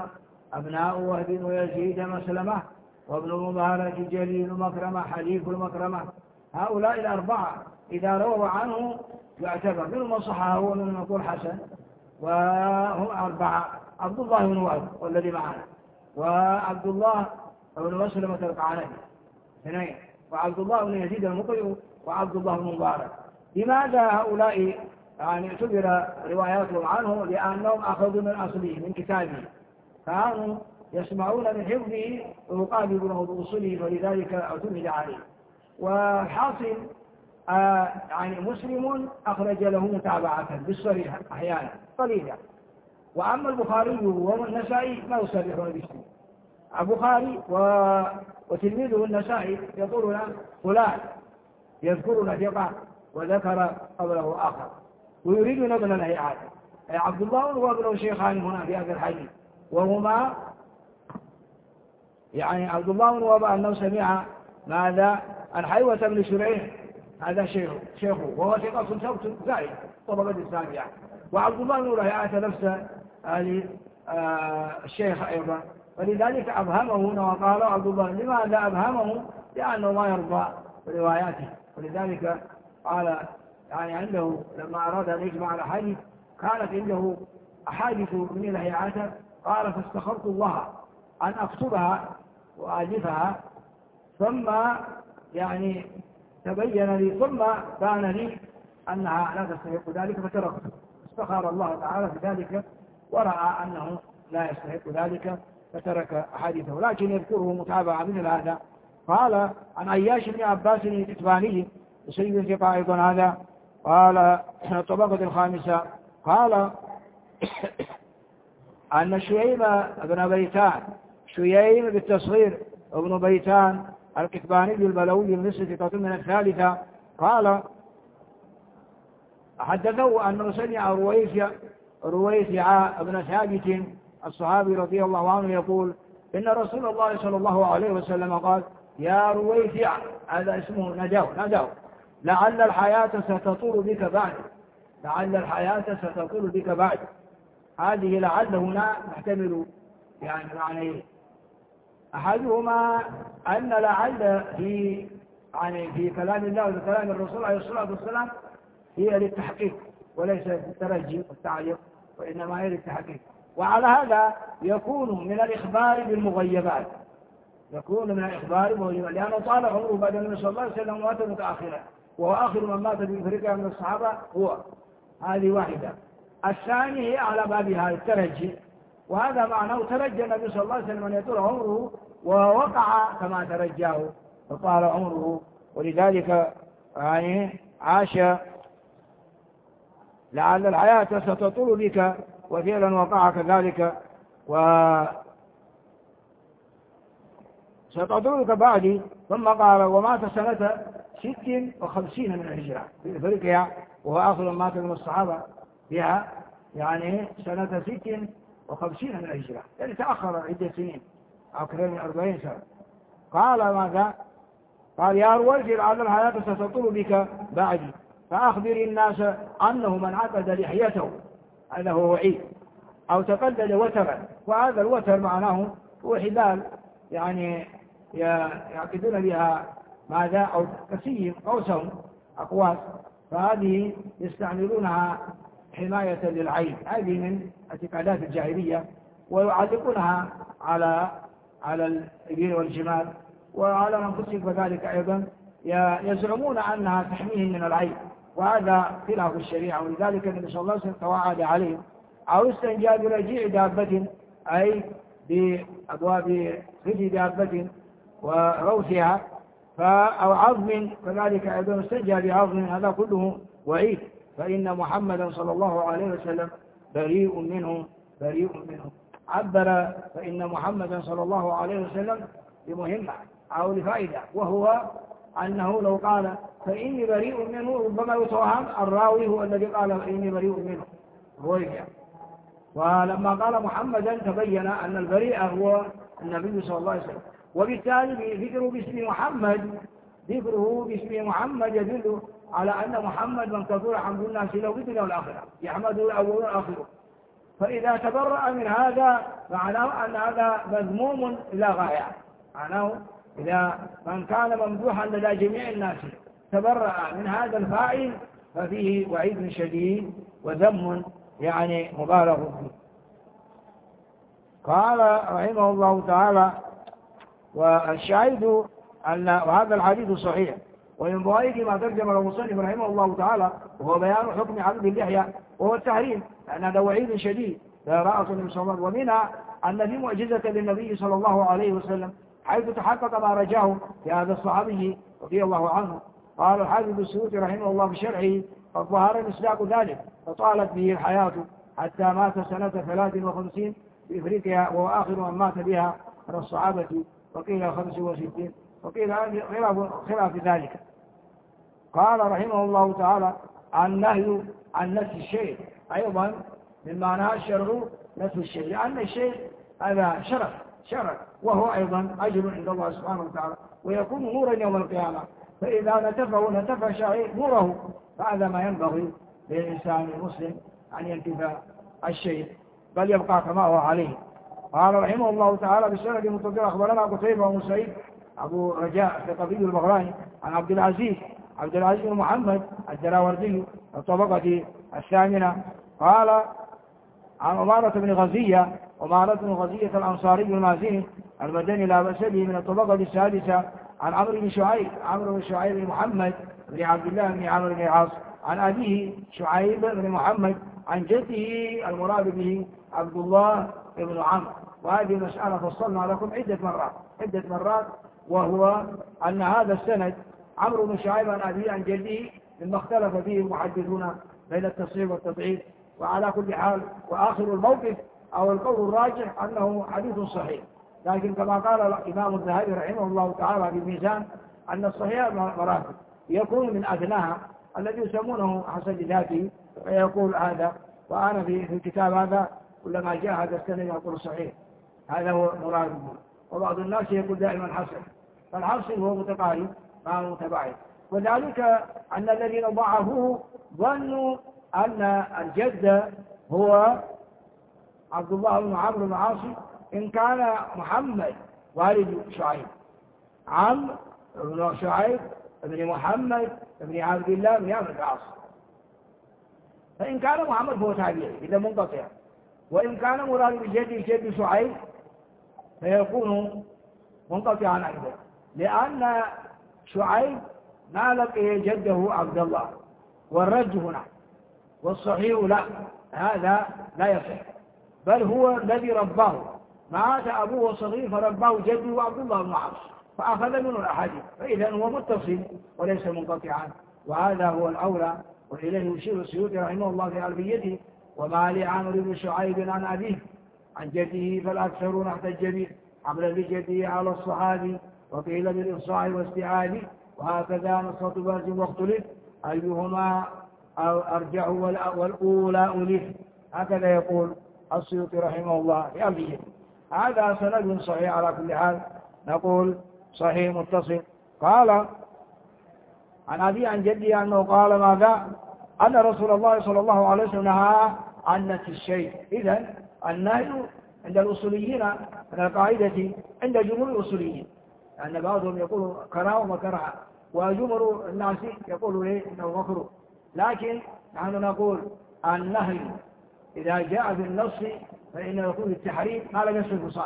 أبناء وهب ويزيد مسلمة وابن المبارك جليل مكرمة حليف المكرمة. هؤلاء الأربعة إذا رووا عنه يعتبر منهم صححه ومنهم يقول حسن، وهم أربعة: عبد الله بن وهب والذي معنا، وعبد الله بن مسلمة القعنبي اثنين، وعبد الله بن يزيد المقرئ، وعبد الله بن المبارك. لماذا هؤلاء يعني اعتبر رواياتهم عنه؟ لأنهم أخذوا من أصله من كتابه، كانوا يسمعون من حفظه ويقابلونه بأصوله، فلذلك اعتمد عليه. والحاصل يعني مسلم أخرج له متابعة بالصريح أحيانا قليلا، وأما البخاري والنسائي ما يصرحون باسمه. البخاري وتلميذه النسائي يقولون فلان، يذكرون ثقة وذكر قبله آخر، ويريدون ابن الهيئات. عبد الله وابنه شيخان هنا في هذا الحديث، وهما يعني عبد الله بن وهب أنه سمع ماذا عن حيوة بن شريح، هذا شيخه وهو ثقة ثبت زائد طبقة السابعة. وعبد الله بن لهيعة نفس الشيخ أيضا، ولذلك أبهمه هنا وقال عبد الله. لماذا أبهمه؟ لأنه ما يرضى برواياته، ولذلك قال يعني عنده لما أراد أن يجمع الأحاديث كانت عنده أحاديث من لهيعة، قال فاستخرت الله أن أكتبها وأألفها، ثم يعني تبين لي ثم بان لي أنها لا تستحق ذلك فتركت. استخار الله تعالى في ذلك ورأى أنه لا يستحق ذلك فترك أحاديثه، لكن يذكره متابعة مثل هذا. قال عن عياش بن عباس الكتباني وسيد الثقة أيضا هذا، قال الطبقة الخامسة، قال أن شييم بن بيتان، شييم بالتصغير ابن بيتان الكتباني البلوي المصري ثقة من الثالثة، قال حدثه أنه سمع رويثع بن ثابت الصحابي رضي الله عنه يقول إن رسول الله صلى الله عليه وسلم قال يا رويثع، هذا اسمه نداو لعل الحياة ستطول بك بعد، لعل الحياة ستطول بك بعد. هذه لعل هنا نحتمل يعني معنى أحدهما أن لعل في كلام الله وكلام الرسول عليه الصلاة والسلام هي للتحقيق وليس للترجي والتعليق، وإنما هي للتحقيق. وعلى هذا يكون من الإخبار بالمغيبات، يكون من الإخبار بالمغيبات، لأنه طال عمره بعد النبي صلى الله عليه وسلم ومات متأخرا، وهو آخر من مات في أفريقيا من الصحابة هو. هذه واحدة. الثاني هي على بابها الترجي، وهذا معناه ترجى النبي صلى الله عليه وسلم أن يطول عمره ووقع كما ترجاه فطال عمره، ولذلك يعني عاش لعل الحياة ستطول بك، وفعلا وقع كذلك وستطول بك بعدي. ثم قال ومات سنة 56 من الهجرة في أفريقيا، وهو آخر مات من الصحابة بها، يعني سنة 56 من الهجرة، يعني تأخر عدة سنين أكثر من 40 سنة. قال ماذا؟ قال يا رويث لعل الحياة ستطول بك بعدي، فأخبر الناس أنه من عقد لحيته هذا هو وعيد، أو تقلد وترا، وهذا الوتر معناه هو حبال يعني يعقدون بها ماذا أو كسيم قوسهم أقواس، فهذه يستعملونها حماية للعين، هذه من اعتقادات الجاهلية، ويعلقونها على الإبل والجمال وعلى أنفسهم كذلك أيضا، يزعمون أنها تحميهم من العين، وهذا خلاف الشريعة. ولذلك النبي صلى الله عليه وسلم توعد عليهم أو استنجى برجيع دابة، أي بأبواب خزي دابة وروثها، أو عظم كذلك أيضا استنجى بعظم، هذا كله وعيد، فإن محمدا صلى الله عليه وسلم بريء منه. عبر فإن محمدا صلى الله عليه وسلم بمهمة أو لفائدة، وهو أنه لو قال فإني بريء منه ربما يتوهم الراوي هو الذي قال فإني بريء منه رويثع، ولما قال محمدا تبين أن البريء هو النبي صلى الله عليه وسلم. وبالتالي ذكره باسم محمد يدل على أن محمد من كثر حمد الناس له في الدنيا والآخرة، يحمده الأول والآخر. فإذا تبرأ من هذا معناه أن هذا مذموم إلى غاية، معناه إذا من كان ممدوحا لدى جميع الناس تبرأ من هذا الفاعل ففيه وعيد شديد وذم يعني مبالغ فيه. قال رحمه الله تعالى: والشاهد أن وهذا الحديث صحيح، ومن فوائد ما ترجم المصنف رحمه الله تعالى وهو بيان حكم عبد اللحية وهو التحريم، لأن هذا وعيد شديد لا رأس النبي صلى الله عليه وسلم. ومنها أن في معجزة للنبي صلى الله عليه وسلم حيث تحقق ما رجاه في هذا الصحابي رضي الله عنه. قال الحافظ السيوطي رحمه الله في شرحه: قد ظهر مصداق ذلك فطالت به الحياة حتى مات سنة 53 في إفريقيا، وهو آخر من مات بها من الصحابة، وقيل 65 وقيل خلاف ذلك. قال رحمه الله تعالى: النهي عن نفس الشيء أيضا مما نهى الشرع نفس الشيء، لأن الشيء هذا شرف وهو أيضا أجر عند الله سبحانه وتعالى، ويكون نورا يوم القيامة، فإذا نتفى شيء نوره فهذا ما ينبغي للإنسان المسلم أن ينتفى الشيء بل يبقى كما هو عليه. قال رحمه الله تعالى: بسند متصل أخبرنا قتيبة بن سعيد أبو رجاء ثقفي البغلاني عن عبد العزيز بن محمد الدراوردي الطبقة الثامنة قال عن عمارة بن غزية الأنصاري المازني المدني لا بأس به من الطبقة السادسة عن عمرو بن شعيب بن محمد بن عبد الله بن عمرو بن العاص عن أبيه شعيب بن محمد عن جده المراد به عبد الله بن عمرو. وهذه مسألة فصلنا لكم عدة مرات، وهو أن هذا السند عمرو بن شعيب عن أبيه عن جده مما اختلف فيه المحدثون بين التصحيح والتضعيف. وعلى كل حال وآخر الموقف أو القول الراجح أنه حديث صحيح، لكن كما قال الإمام الذهبي رحمه الله تعالى في الميزان أن الصحيح مراتب يكون من أدناها الذي يسمونه حسن ذاته فيقول هذا، وأنا في الكتاب هذا كلما جاء هذا السنة يقول صحيح، هذا هو مراده. وبعض الناس يقول دائما حسن، فالحاصل هو متقارب مع متباعد. وذلك أن الذين ضعفوه ظنوا أن الجد هو عبد الله بن عمرو بن العاص إن كان محمد والد شعيب، عمرو بن شعيب بن محمد بن عبد الله بن عمرو بن العاص، فإن كان محمد فهو تابعي إذا منقطع، وإن كان مراد بجد شعيب فيكون منقطعا أيضا، لأن شعيب ما لقي جده عبد الله، والرج هنا والصحيح لا، هذا لا يصح، بل هو الذي رباه، مات أبوه صغير فرباه جده عبد الله بن عاص فأخذ منه الأحاديث، فإذا هو متصل وليس منقطعا، وهذا هو الأولى. وإليه يشير السيوطي رحمه الله في ألفيته: وما لعمرو بن شعيب عن أبيه عن جده فالأكثرون احتج به حملا لجده على الصحابي، وقيل بالإفصاح واستعاذ، وهكذا نصرة برز واختلف أيهما أرجع والأولى ألف. هكذا يقول السيوطي رحمه الله في ألفيته. هذا سند صحيح على كل حال، نقول صحيح متصل. قال عن أبي عن جدي أنه قال ماذا؟ أن رسول الله صلى الله عليه وسلم نهى عن نفس الشيء. إذن النهي عند الأصوليين من القاعدة عند جمهور الأصوليين، لأن بعضهم يقول كراهه وكره، وجمهور الناس يقول إنه مكروه، لكن نحن نقول النهي إذا جاء في النص فإنه يكون التحريم ما لم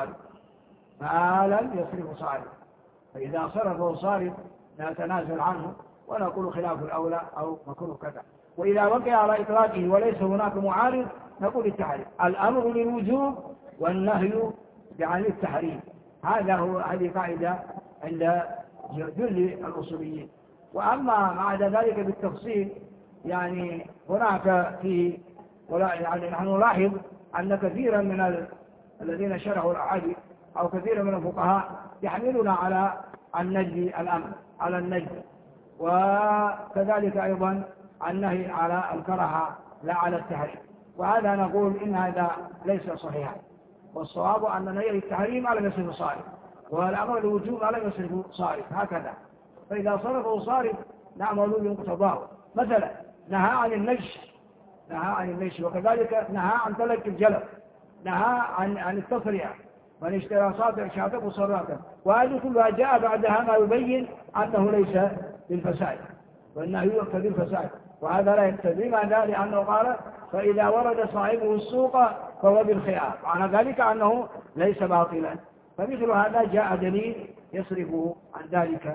يصرف صارف، فإذا صرفه صارف نتنازل عنه ونقول خلاف الأولى أو مكروه كذا. وإذا وقع على إطلاقه وليس هناك معارض نقول التحريم. الأمر للوجوب والنهي عن التحريم، هذه قاعدة عند جل الأصوليين. وأما بعد ذلك بالتفصيل يعني هناك فيه، يعني نحن نلاحظ أن كثيرا من الذين شرحوا الأحاديث أو كثيرا من الفقهاء يحملون على النجد الأمر على النجد، وكذلك أيضا النهي على الكراهة لا على التحريم، وهذا نقول إن هذا ليس صحيحا، والصواب أن نهي التحريم على يصرف صارف، والأمر الوجوب على يصرف صارف، هكذا. فإذا صرفه صارف نعمل بمقتضاه. مثلا نهى عن النجش نهى عن المشي، وكذلك نهى عن تلك الجلب، نهى عن التصريع، من اشترى شاة وصراته، وهذه كلها جاء بعدها ما يبين أنه ليس بالفساد، وأنه يقتضي الفساد، وهذا لا يقتضي. ماذا؟ لأنه قال فإذا ورد صاحبه السوق فهو بالخيار، معنى ذلك أنه ليس باطلا. فمثل هذا جاء دليل يصرفه عن ذلك،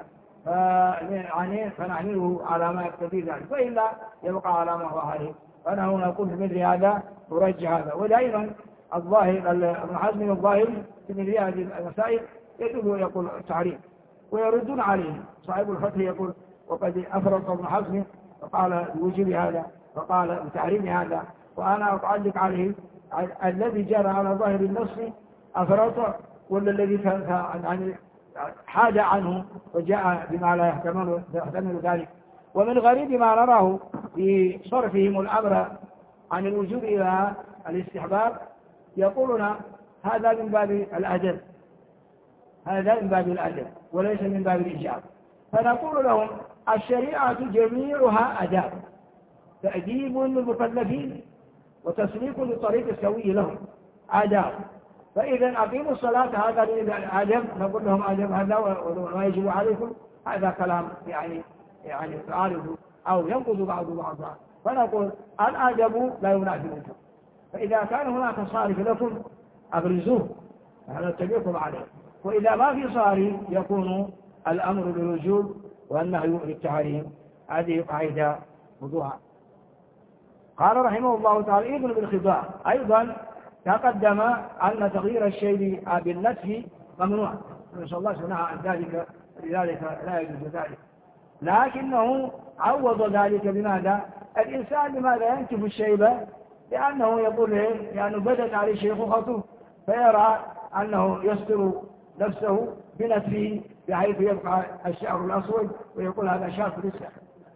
فنحمله على ما يقتضي ذلك، وإلا يبقى على ما هو عليه. فأنا هنا نقول في مثل هذا نرجح هذا. ودائما الظاهر ابن حزم الظاهر في مثل هذه المسائل يقول التعريف ويردون عليه. صاحب الفتح يقول وقد أفرط ابن حزم فقال بوجوب هذا، فقال بتحريم هذا، وأنا أتعلق عليه الذي جرى على ظاهر النص أفرط، ولا الذي حاد عنه وجاء بما لا يحتمل ذلك. ومن غريب ما نراه في صرفهم الأمر عن الوجوب إلى الاستحباب يقولون هذا من باب الأدب، هذا من باب الأدب وليس من باب الإيجاب. فنقول لهم الشريعة جميعها أداب، تأديب للمكلفين وتسليك للطريق السوي لهم، آداب. فإذا أقيموا الصلاة هذا أدب، نقول لهم أدب هذا وما يجب عليكم، هذا كلام يعني تعارض أو ينقض بعضا. فنقول الأدب لا ينافي الوجوب، فإذا كان هناك صارف لكم أبرزوه نحن نتبعكم عليه، وإذا ما في صارف يكون الأمر بالوجوب والنهي للتحريم. هذه قاعدة موضوعها. قال رحمه الله تعالى ابن بالخضاع أيضا تقدم أن تغيير الشيء بالنتف ممنوع، نسأل الله سبحانه عن ذلك، لذلك لا يجوز ذلك، لكنه عوض ذلك بماذا؟ الإنسان لماذا ينتف الشيبة؟ لأنه يقول لأنه بدت عليه شيخوخته فيرى أنه يستر نفسه بنتفه بحيث يبقى الشعر الأسود ويقول هذا شاف لسه.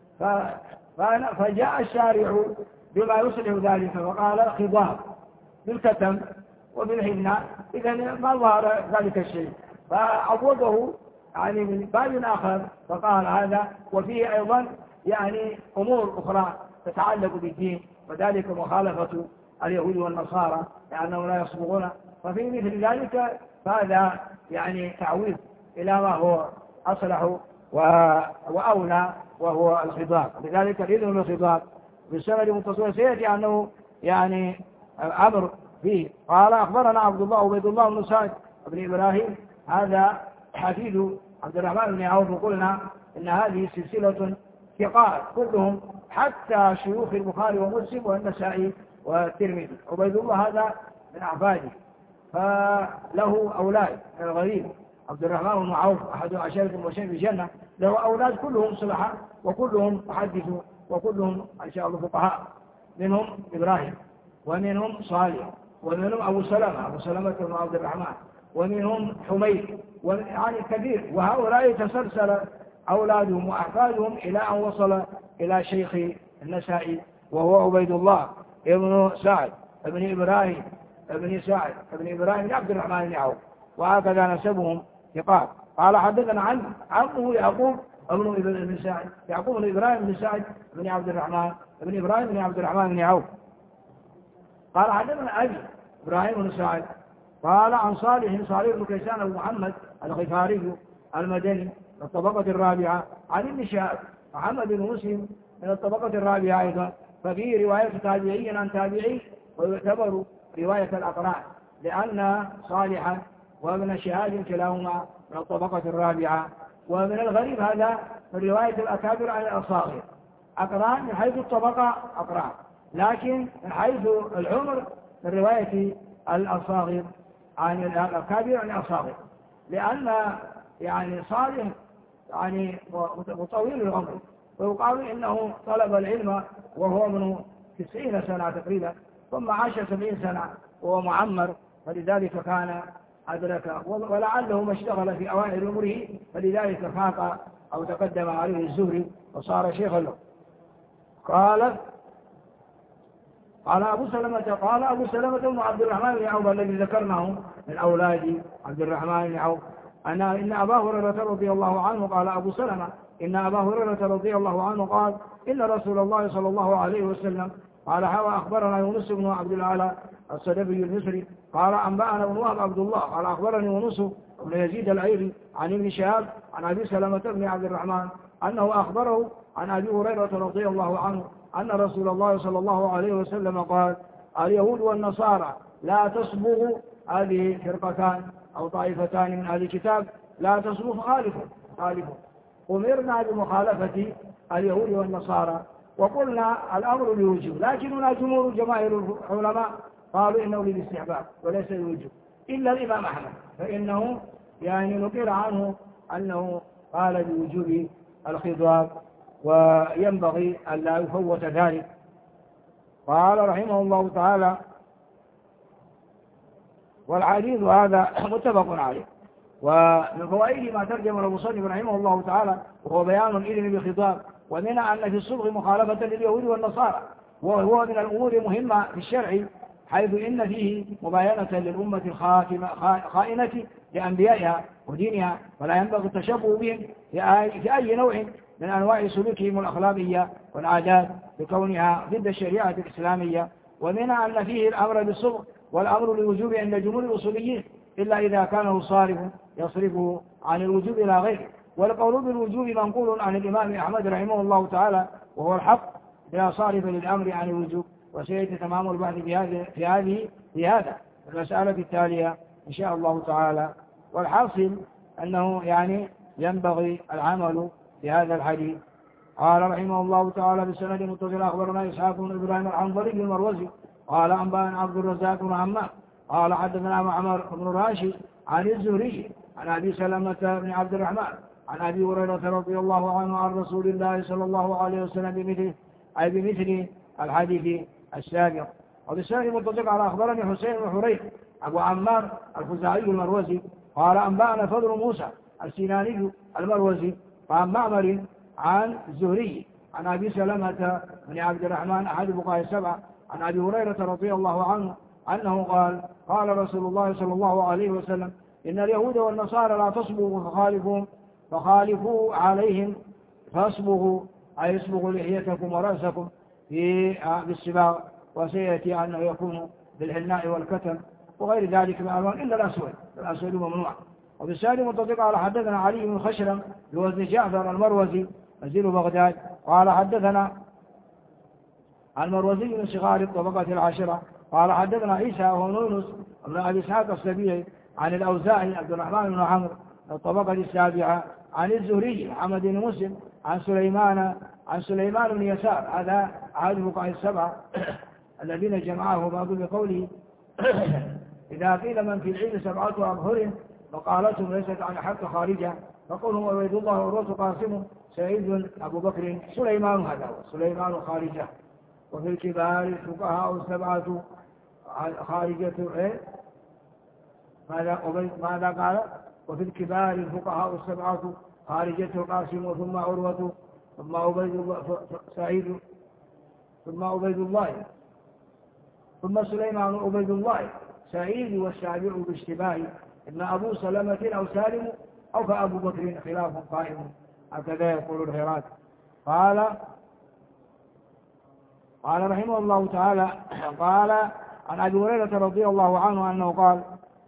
فجاء الشارع بما يصلح ذلك فقال خضاب بالكتم وبالحنة، إذا ما ظهر ذلك الشيء، فعوضه يعني من باب آخر فقال هذا. وفيه أيضا يعني أمور أخرى تتعلق بالدين، وذلك مخالفة اليهود والنصارى لأنهم لا يصبغون، ففي مثل ذلك فهذا يعني تعويض إلى ما هو أصلح وأولى وهو الخضاب. لذلك الإذن بالخضاب بالسند متصل سيأتي أنه يعني أمر فيه. قال أخبرنا عبد الله عبيد الله بن سعد بن إبراهيم هذا حفيد عبد الرحمن بن عوف، وقلنا إن هذه سلسلة ثقات كلهم حتى شيوخ البخاري ومسلم والنسائي والترمذي. عبيد الله هذا من أحفاده، فله أولاد الغريب عبد الرحمن بن عوف أحد عشرة المبشرين بالجنة، له أولاد كلهم صلحاء وكلهم محدثون وكلهم إن شاء الله فقهاء، منهم إبراهيم ومنهم صالح ومنهم أبو سلمة بن عبد الرحمن ومنهم حميد يعني كثير. وهؤلاء تسلسل أولادهم وأحفادهم إلى أن وصل إلى شيخ النسائي وهو عبيد الله ابن سعد ابن إبراهيم ابن سعد ابن إبراهيم بن عبد الرحمن بن عوف، وهكذا نسبهم ثقات. قال حدثنا عن عمه يعقوب ابن سعد، يعقوب بن إبراهيم بن سعد بن عبد الرحمن ابن إبراهيم بن عبد الرحمن بن عوف. قال حدثنا أبي إبراهيم بن سعد قال عن صالح بن كيسان بن محمد الغفاري المدني من الطبقة الرابعة، عن ابن شهاب محمد بن مسلم من الطبقة الرابعة أيضا. ففي رواية تابعي عن تابعي ويعتبر رواية الأقران، لأن صالحا وابن شهاب كلاهما من الطبقة الرابعة. ومن الغريب هذا من رواية الأكابر عن الأصاغر، أقران من حيث الطبقة أقران، لكن من حيث العمر من رواية الأصاغر عن الأكابر عن الأصاغر، لأن يعني صالح يعني مطويل العمر، ويقال إنه طلب العلم وهو من 90 سنة تقريبا، ثم عاش 70 سنة وهو معمر، فلذلك كان أدرك، ولعله ما اشتغل في أوائل عمره فلذلك فاق أو تقدم عليه الزهري وصار شيخا له. قال أبو سلمة بن عبد الرحمن بن عوف الذي ذكرناه من أولاد عبد الرحمن بن عوف إن أبا هريرة رضي الله عنه قال أبو سلمة إن أبا هريرة رضي الله عنه قال إن رسول الله صلى الله عليه وسلم قال أخبرنا يونس بن عبد الأعلى السدفي المصري قال أنبأنا بن وهب عبد الله قال أخبرني يونس بن يزيد الأيلي عن ابن شهاب عن أبي سلمة بن عبد الرحمن أنه أخبره عن أبي هريرة رضي الله عنه أن رسول الله صلى الله عليه وسلم قال اليهود والنصارى لا تصبغ، هذه فرقتان أو طائفتان من أهل الكتاب، لا تصبغ خالفوا. أمرنا بمخالفة اليهود والنصارى وقلنا الأمر للوجوب، لكن هناك جمهور جماهير العلماء قالوا إنه للاستحباب وليس للوجوب إلا الإمام أحمد، فإنه يعني نقل عنه أنه قال بوجوب الخضاب وينبغي أن لا يفوت ذلك. قال رحمه الله تعالى والحديث هذا متفق عليه. ومن فوائد ما ترجم المصنف رحمه الله تعالى وهو بيان الإذن بالخطاب، ومنها أن في الصبغ مخالفة لليهود والنصارى، وهو من الأمور المهمة في الشرع، حيث إن فيه مباينة للأمة الخائنة لأنبيائها ودينها، ولا ينبغي التشبه بهم في أي نوع من أنواع سلوكهم الأخلاقية والعادات بكونها ضد الشريعة الإسلامية. ومنها أن فيه الأمر بالصبغ والأمر للوجوب عند جمهور الأصوليين إلا إذا كان صارف يصرفه عن الوجوب إلى غيره، والقول بالوجوب منقول عن الإمام أحمد رحمه الله تعالى وهو الحق لا صارف للأمر عن الوجوب. وسيأتي تمام البحث في هذا المسألة التالية إن شاء الله تعالى. والحاصل أنه يعني ينبغي العمل بهذا الحديث. قال رحمه الله تعالى بسند متصل أخبرنا إسحاق بن إبراهيم العنبري المروزي قال أنبأنا عبد الرزاق بن عمار قال حدثنا معمر بن راشد عن الزهري عن أبي سلمة بن عبد الرحمن عن أبي هريرة رضي الله عنه عن رسول الله صلى الله عليه وسلم بمثل الحديث السابق. وبالسند متصل على أخبرني حسين بن حريث أبو عمار الخزاعي المروزي قال أنبأنا فضل موسى السناني المروزي عن معمر عن الزهري عن أبي سلمة بن عبد الرحمن أحد فقهاء السبعة عن أبي هريرة رضي الله عنه أنه قال قال رسول الله صلى الله عليه وسلم إن اليهود والنصارى لا تصبغوا فخالفوا عليهم فاصبغوا، أي اصبغوا لحيتكم ورأسكم بالصباغ، وسيأتي أنه يكون بالحناء والكتم وغير ذلك من الألوان إلا الأسود ممنوع. وبالسالي متصل على حدثنا علي بن خشرم بوزن جعفر المروزي وزير بغداد قال حدثنا المروزي من صغار الطبقة العاشرة قال حدثنا عيسى وهو يونس بن أبي إسحاق السبيعي عن الأوزاعي عبد الرحمن بن عمرو الطبقة السابعة عن الزهري محمد بن مسلم عن سليمان بن يسار، هذا أحد فقهاء السبعة الذين جمعه بعض بقوله إذا قيل من في العلم 7 أبهر فقالتهم ليست عن حق خارجة فقولهم عبيد الله وروس قاسم سعيد أبو بكر سليمان، هذا هو سليمان خارجة. وفي الكبار الفقهاء 7 خارجة ماذا قال؟ وفي الكبار الفقهاء 7 خارجة قاسم ثم عروة ثم عبيد الله سعيد ثم عبيد الله ثم سليمان عبيد الله سعيد والسابع باشتباه ابن أبو سلمة أو سالم أو فأبو بكر خلاف قائم، هكذا يقول الهرات. قال رحمه الله تعالى قال عن أبي هريرة رضي الله عنه أنه قال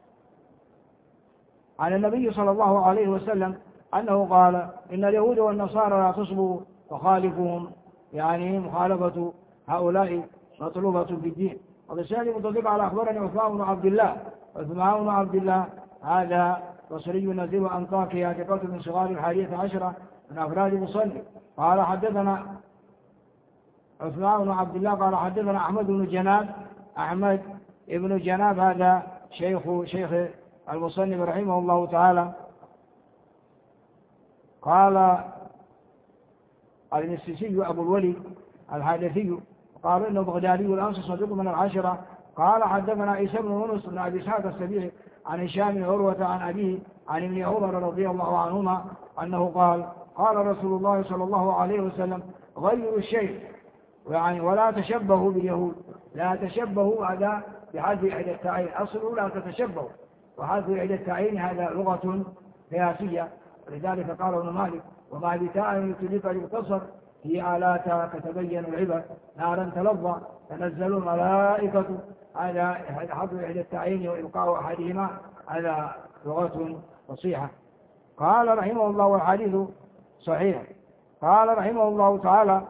عن النبي صلى الله عليه وسلم أنه قال إن اليهود والنصارى لا تصبوا فخالفهم، يعني مخالفة هؤلاء مطلوبة في الدين. وبالسالي متصل على أخبرني عثمان بن عبد الله هذا بصري نزيل أنطاكيا ثقة من صغار 11 من أفراد مصنف قال حدثنا عثمان بن عبد الله قال حدثنا أحمد بن جناب هذا شيخ المصنف رحمه الله تعالى قال المسيسي أبو الولي الحدثي قال إنه بغدادي الأنس صديق من 10 قال حدثنا عيسى بن يونس بن أبي إسحاق السبيعي عن هشام بن عروة عن أبيه عن ابن عمر رضي الله عنهما أنه قال رسول الله صلى الله عليه وسلم غيروا الشيء يعني ولا تشبهوا باليهود، لا تشبهوا هذا بحذف إحدى التعين، أصله لا تتشبهوا، وحذف إحدى التعين هذا لغة قياسية، ولذلك قال ابن مالك وما بتاء يتلف للقصر هي آلاتها كتبين العبر نارا تلظى تنزل الملائكة. هذا حظ إحدى التعيين وإبقاء أحدهما هذا لغة فصيحة. قال رحمه الله والحديث صحيح. قال رحمه الله تعالى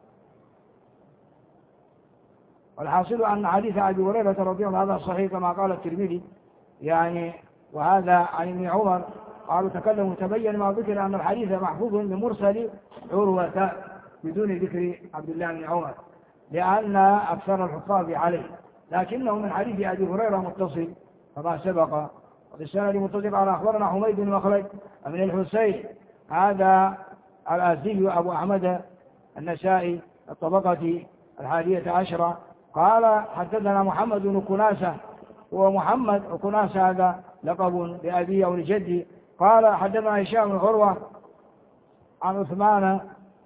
والحاصل أن حديث أبي هريرة رضي الله عنه صحيح كما قال الترمذي يعني، وهذا عن ابن عمر قالوا تكلموا تبين ما ذكر أن الحديث محفوظ بمرسل عروة بدون ذكر عبد الله بن عمر لأن أكثر الحفاظ عليه، لكنه من حديث أبي هريرة متصل كما سبق. والسند متصل على أخبرنا حميد بن مخلد من الحسين هذا الأزدي أبو أحمد النسائي الطبقة 11 قال حدثنا محمد بن كناسة، ومحمد كناسة هذا لقب لأبي أو لجدي. قال حدثنا هشام بن عروة عن عثمان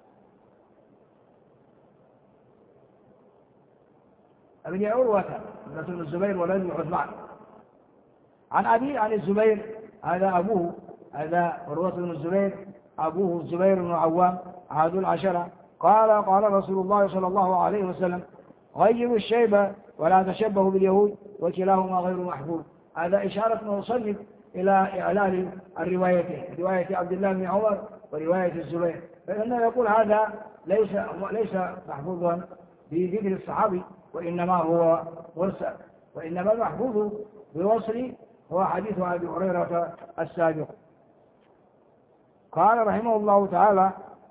ابن عروة بن الزبير ولد عثمان عن أبي عن الزبير هذا أبوه، هذا عروة بن الزبير أبوه الزبير بن عوام أحد العشرة. قال قال رسول الله صلى الله عليه وسلم غيروا الشيبة ولا تشبهوا باليهود وكلاهما غير محفوظ. هذا إشارة المصنف إلى إعلان الروايتين، رواية عبد الله بن عمر ورواية الزبير، فإنه يقول هذا ليس محفوظا بذكر الصحابي وإنما هو مرسل، وإنما المحفوظ بوصل هو حديث أبي هريرة السابق. قال رحمه الله تعالى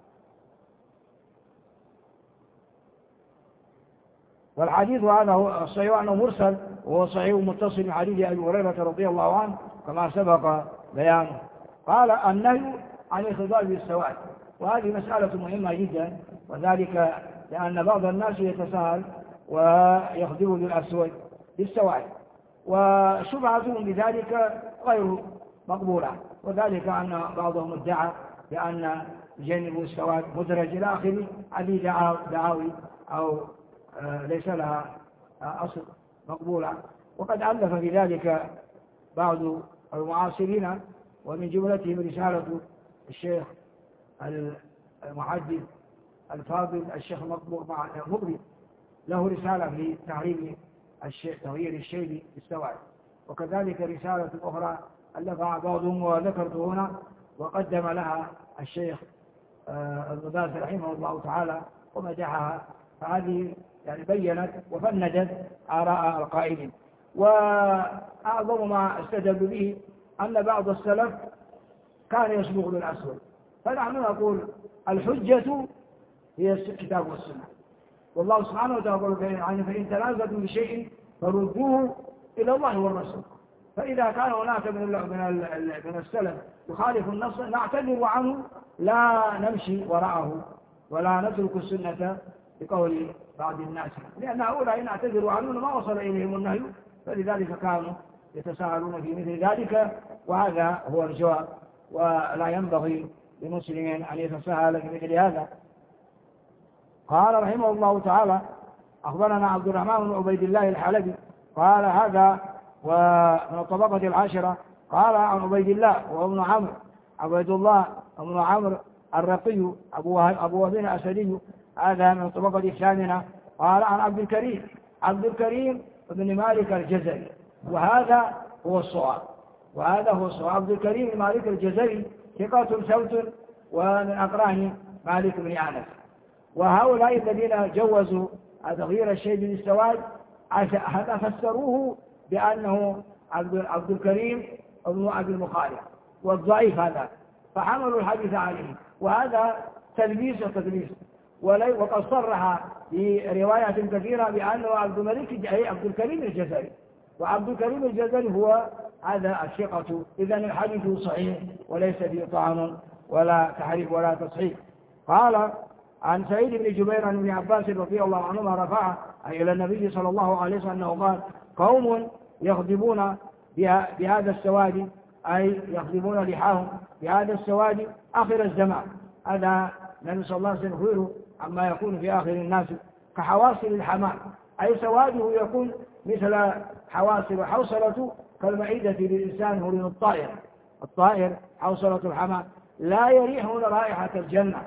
والحديث هذا هو الصحيح أنه مرسل وهو صحيح متصل من حديث أبي هريرة رضي الله عنه كما سبق بيانه. قال النهي عن الخضاب بالسواد، وهذه مسألة مهمة جدا، وذلك لأن بعض الناس يتساهل ويخضب بالأسود بالسواد، وشبهتهم بذلك غير مقبولة، وذلك أن بعضهم ادعى بأن جانب السواد مدرج إلى آخره، هذه دعاوي أو ليس لها أصل مقبولة. وقد ألف في ذلك بعض المعاصرين، ومن جملتهم رسالة الشيخ المحدث الفاضل الشيخ مقبل له رسالة في تغيير الشيء بالسواد، وكذلك رسالة أخرى ألفها بعضهم وذكرت هنا وقدم لها الشيخ ابن باز رحمه الله تعالى ومدحها، فهذه يعني بينت وفندت آراء القائلين. وأعظم ما استدل به أن بعض السلف كان يصبغ بالأسود، فنحن نقول الحجة هي الكتاب والسنة، والله سبحانه وتعالى يقول يعني فإن تنازلتم بشيء فردوه إلى الله والرسول. فإذا كان هناك من السلف يخالف النص نعتذر عنه، لا نمشي وراءه ولا نترك السنة بقول بعض الناس، لأن هؤلاء نعتذر عنه ما وصل إليهم النهي، فلذلك كانوا يتساهلون في مثل ذلك، وهذا هو الجواب، ولا ينبغي لمسلم أن يتساهل في مثل هذا. قال رحمه الله تعالى أخبرنا عبد الرحمن بن عبيد الله الحلبي قال هذا ومن الطبقة 10 قال عن عبيد الله وابن عمرو عبيد الله ابن عمرو الرقي أبو وهب الأسدي هذا من الطبقة 8 قال عن عبد الكريم بن مالك الجزري، وهذا هو الصواب عبد الكريم بن مالك الجزري ثقة ثبت ومن أقران مالك بن أنس. وهؤلاء الذين جوزوا تغيير الشيء بالسواد هذا فسروه بأنه عبد الكريم ابن أبي المخالف والضعيف هذا، فحملوا الحديث عليه، وهذا تلبيس وتدليس. وقد صرح في روايات كثيرة بأنه عبد الكريم الجزري، وعبد الكريم الجزري هو هذا الثقة. إذن الحديث صحيح وليس فيه طعن ولا تحريف ولا تصحيح. قال عن سعيد بن جبير عن ابن عباس رضي الله عنهما رفعه إلى النبي صلى الله عليه وسلم أنه قال قوم يخضبون بهذا السواد، أي يخضبون لحاهم بهذا السواد آخر الزمان. هذا النبي صلى الله عليه وسلم يخبره عما يكون في آخر الناس كحواصل الحمام، أي سواده يكون مثل حواصل وحوصلة كالمعدة للإنسان هو الطائر حوصلة الحمام لا يريحون رائحة الجنة،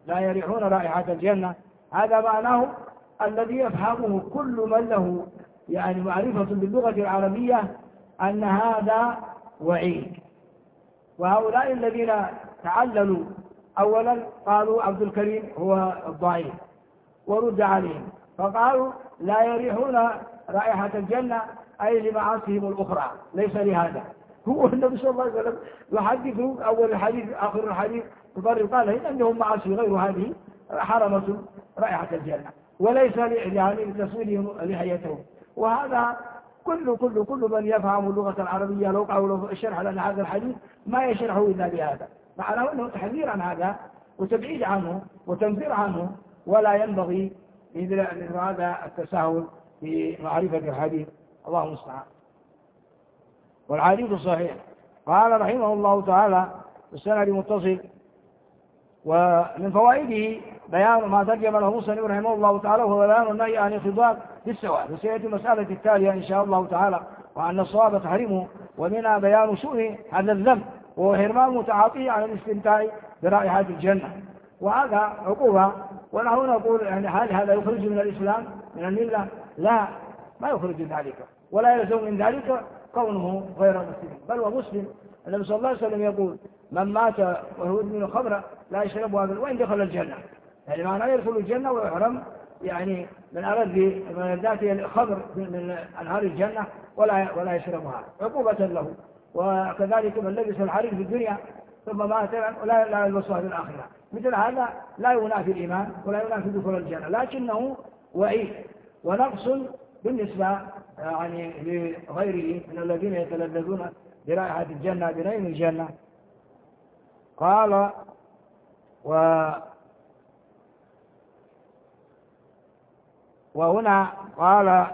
لا يريحون رائحة الجنة. هذا معناه الذي يفهمه كل من له يعني معرفة باللغة العربية أن هذا وعيد. وهؤلاء الذين تعللوا أولا قالوا عبد الكريم هو الضعيف ورد عليهم فقالوا لا يريحون رائحة الجنة أي لمعاصيهم الأخرى، ليس لهذا. هو النبي صلى الله عليه وسلم يحدث أول الحديث آخر الحديث يضرب قال إنهم معاصي غير هذه حرمة رائحة الجنة، وليس يعني لتصويرهم لحيتهم. وهذا كل من يفهم اللغة العربية لو قالوا الشرح لنا هذا الحديث ما يشرحه إلا بهذا، معناه أنه تحذير عن هذا وتبعيد عنه وتنفير عنه، ولا ينبغي مثل هذا التساهل في معرفة الحديث. الله المستعان. والحديث صحيح. قال رحمه الله تعالى السند متصل. ومن فوائده بيان ما ترجم له مسلم رحمه الله تعالى وهو بيان النهي عن الخضاب بالسواء، وسيأتي المسألة التالية إن شاء الله تعالى، وأن الصواب تحريمه، ومنها بيان سوء هذا الذنب وهو حرمان متعاطيه عن الاستمتاع برائحة الجنة، وهذا عقوبة. ونحن نقول يعني هل هذا يخرج من الإسلام من الملة؟ لا، ما يخرج من ذلك، ولا يلزم من ذلك كونه غير مسلم، بل ومسلم. النبي صلى الله عليه وسلم يقول من مات وهو يدمن خمرا لا يشربها وإن دخل الجنة، يعني معناه يدخل الجنة ويحرم يعني من أرد من ذاته الخمر من أنهار الجنة ولا يشربها عقوبة له. وكذلك من لبس الحرير في الدنيا ثم مات لا يلبسها في الآخرة، مثل هذا لا ينافي الإيمان ولا ينافي دخول الجنة، لكنه وعيد ونقص بالنسبة يعني لغيره من الذين يتلذذون برائحة الجنة بنعيم الجنة. قال وهنا قال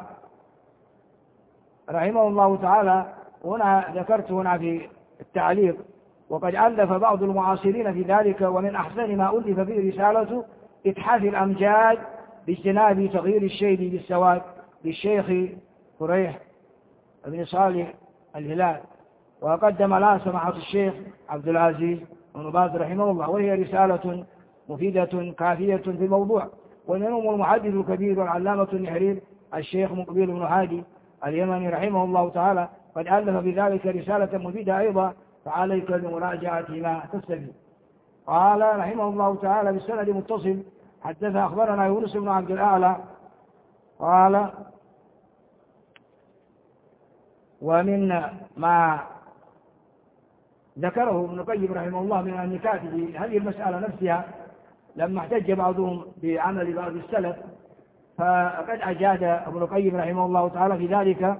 رحمه الله تعالى، هنا ذكرت هنا في التعليق وقد ألف بعض المعاصرين في ذلك، ومن أحسن ما ألف فيه رسالة إتحاف الأمجاد باجتناب تغيير الشيء بالسواد للشيخ قريح بن صالح الهلال، وقدم لها سماحة الشيخ عبد العزيز بن باز رحمه الله، وهي رسالة مفيدة كافية في الموضوع. ومنهم المحدث الكبير والعلامة النحرير الشيخ مقبل بن هادي اليمني رحمه الله تعالى، قد ألف بذلك رسالة مفيدة أيضا، فعليك بمراجعة ما تستفيد. قال رحمه الله تعالى بالسند متصل حدث أخبرنا يونس بن عبد الأعلى قال ومن ما ذكره ابن القيم رحمه الله من النكات في هذه المسألة نفسها، لما احتج بعضهم بعمل بعض السلف فقد أجاد ابن القيم رحمه الله تعالى في ذلك،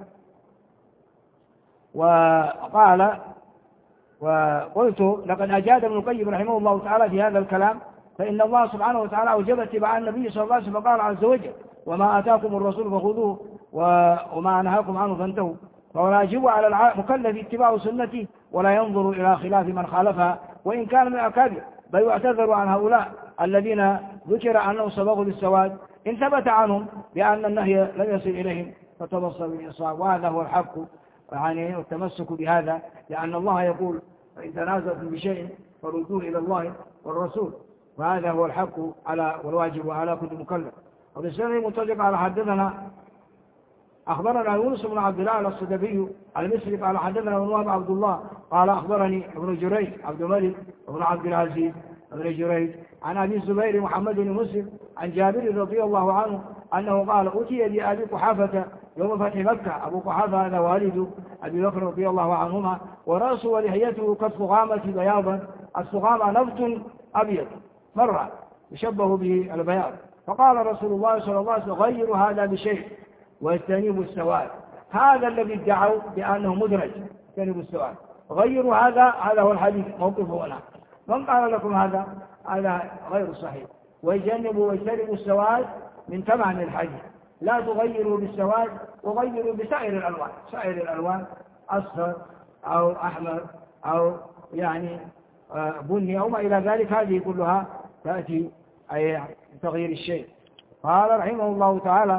وقال وقلت لقد أجاد ابن القيم رحمه الله تعالى في هذا الكلام، فإن الله سبحانه وتعالى أوجب اتباع النبي صلى الله عليه وسلم، فقال عز وجل وما آتاكم الرسول فخذوه وما نهاكم عنه فانتهوا، فواجب على المكلف اتباع سنته ولا ينظر إلى خلاف من خالفها وإن كان من الأكابر، بل يعتذر عن هؤلاء الذين ذكر أنهم سبقوا بالسواد إن ثبت عنهم بأن النهي لم يصل إليهم فتبصر بالإصابة. وهذا هو الحق يعني التمسك بهذا، لأن الله يقول فإن تنازعتم بشيء فردوه إلى الله والرسول، وهذا هو الحق على والواجب على كل مكلف. وبالسنة متفق على حدثنا أخبرنا يونس بن عبد الله الصدفي المصري قال حدثنا ابن وهب عبد الله قال أخبرني ابن جريج عبد الملك بن عبد العزيز ابن جريج عن أبي الزبير محمد بن مسلم عن جابر رضي الله عنه أنه قال أتي بأبي قحافة يوم فتح مكة. أبو قحافة هذا والد أبي بكر رضي الله عنهما، ورأسه ولحيته قد فغامة بياضا، الفغامة نبت أبيض مرة يشبه به البياض، فقال رسول الله صلى الله عليه وسلم غير هذا بشيء واجتنبوا السواد. هذا الذي ادعوا بأنه مدرج اجتنبوا السواد، غير هذا هو الحديث موقفه هنا. من قال لكم هذا غير صحيح. واجتنبوا السواد من تمام الحديث، لا تغيروا بالسواد وغيروا بسائر الألوان، سائر الألوان أصفر أو أحمر أو يعني بني أو ما إلى ذلك، هذه كلها تأتي أي تغيير الشيء. قال رحمه الله تعالى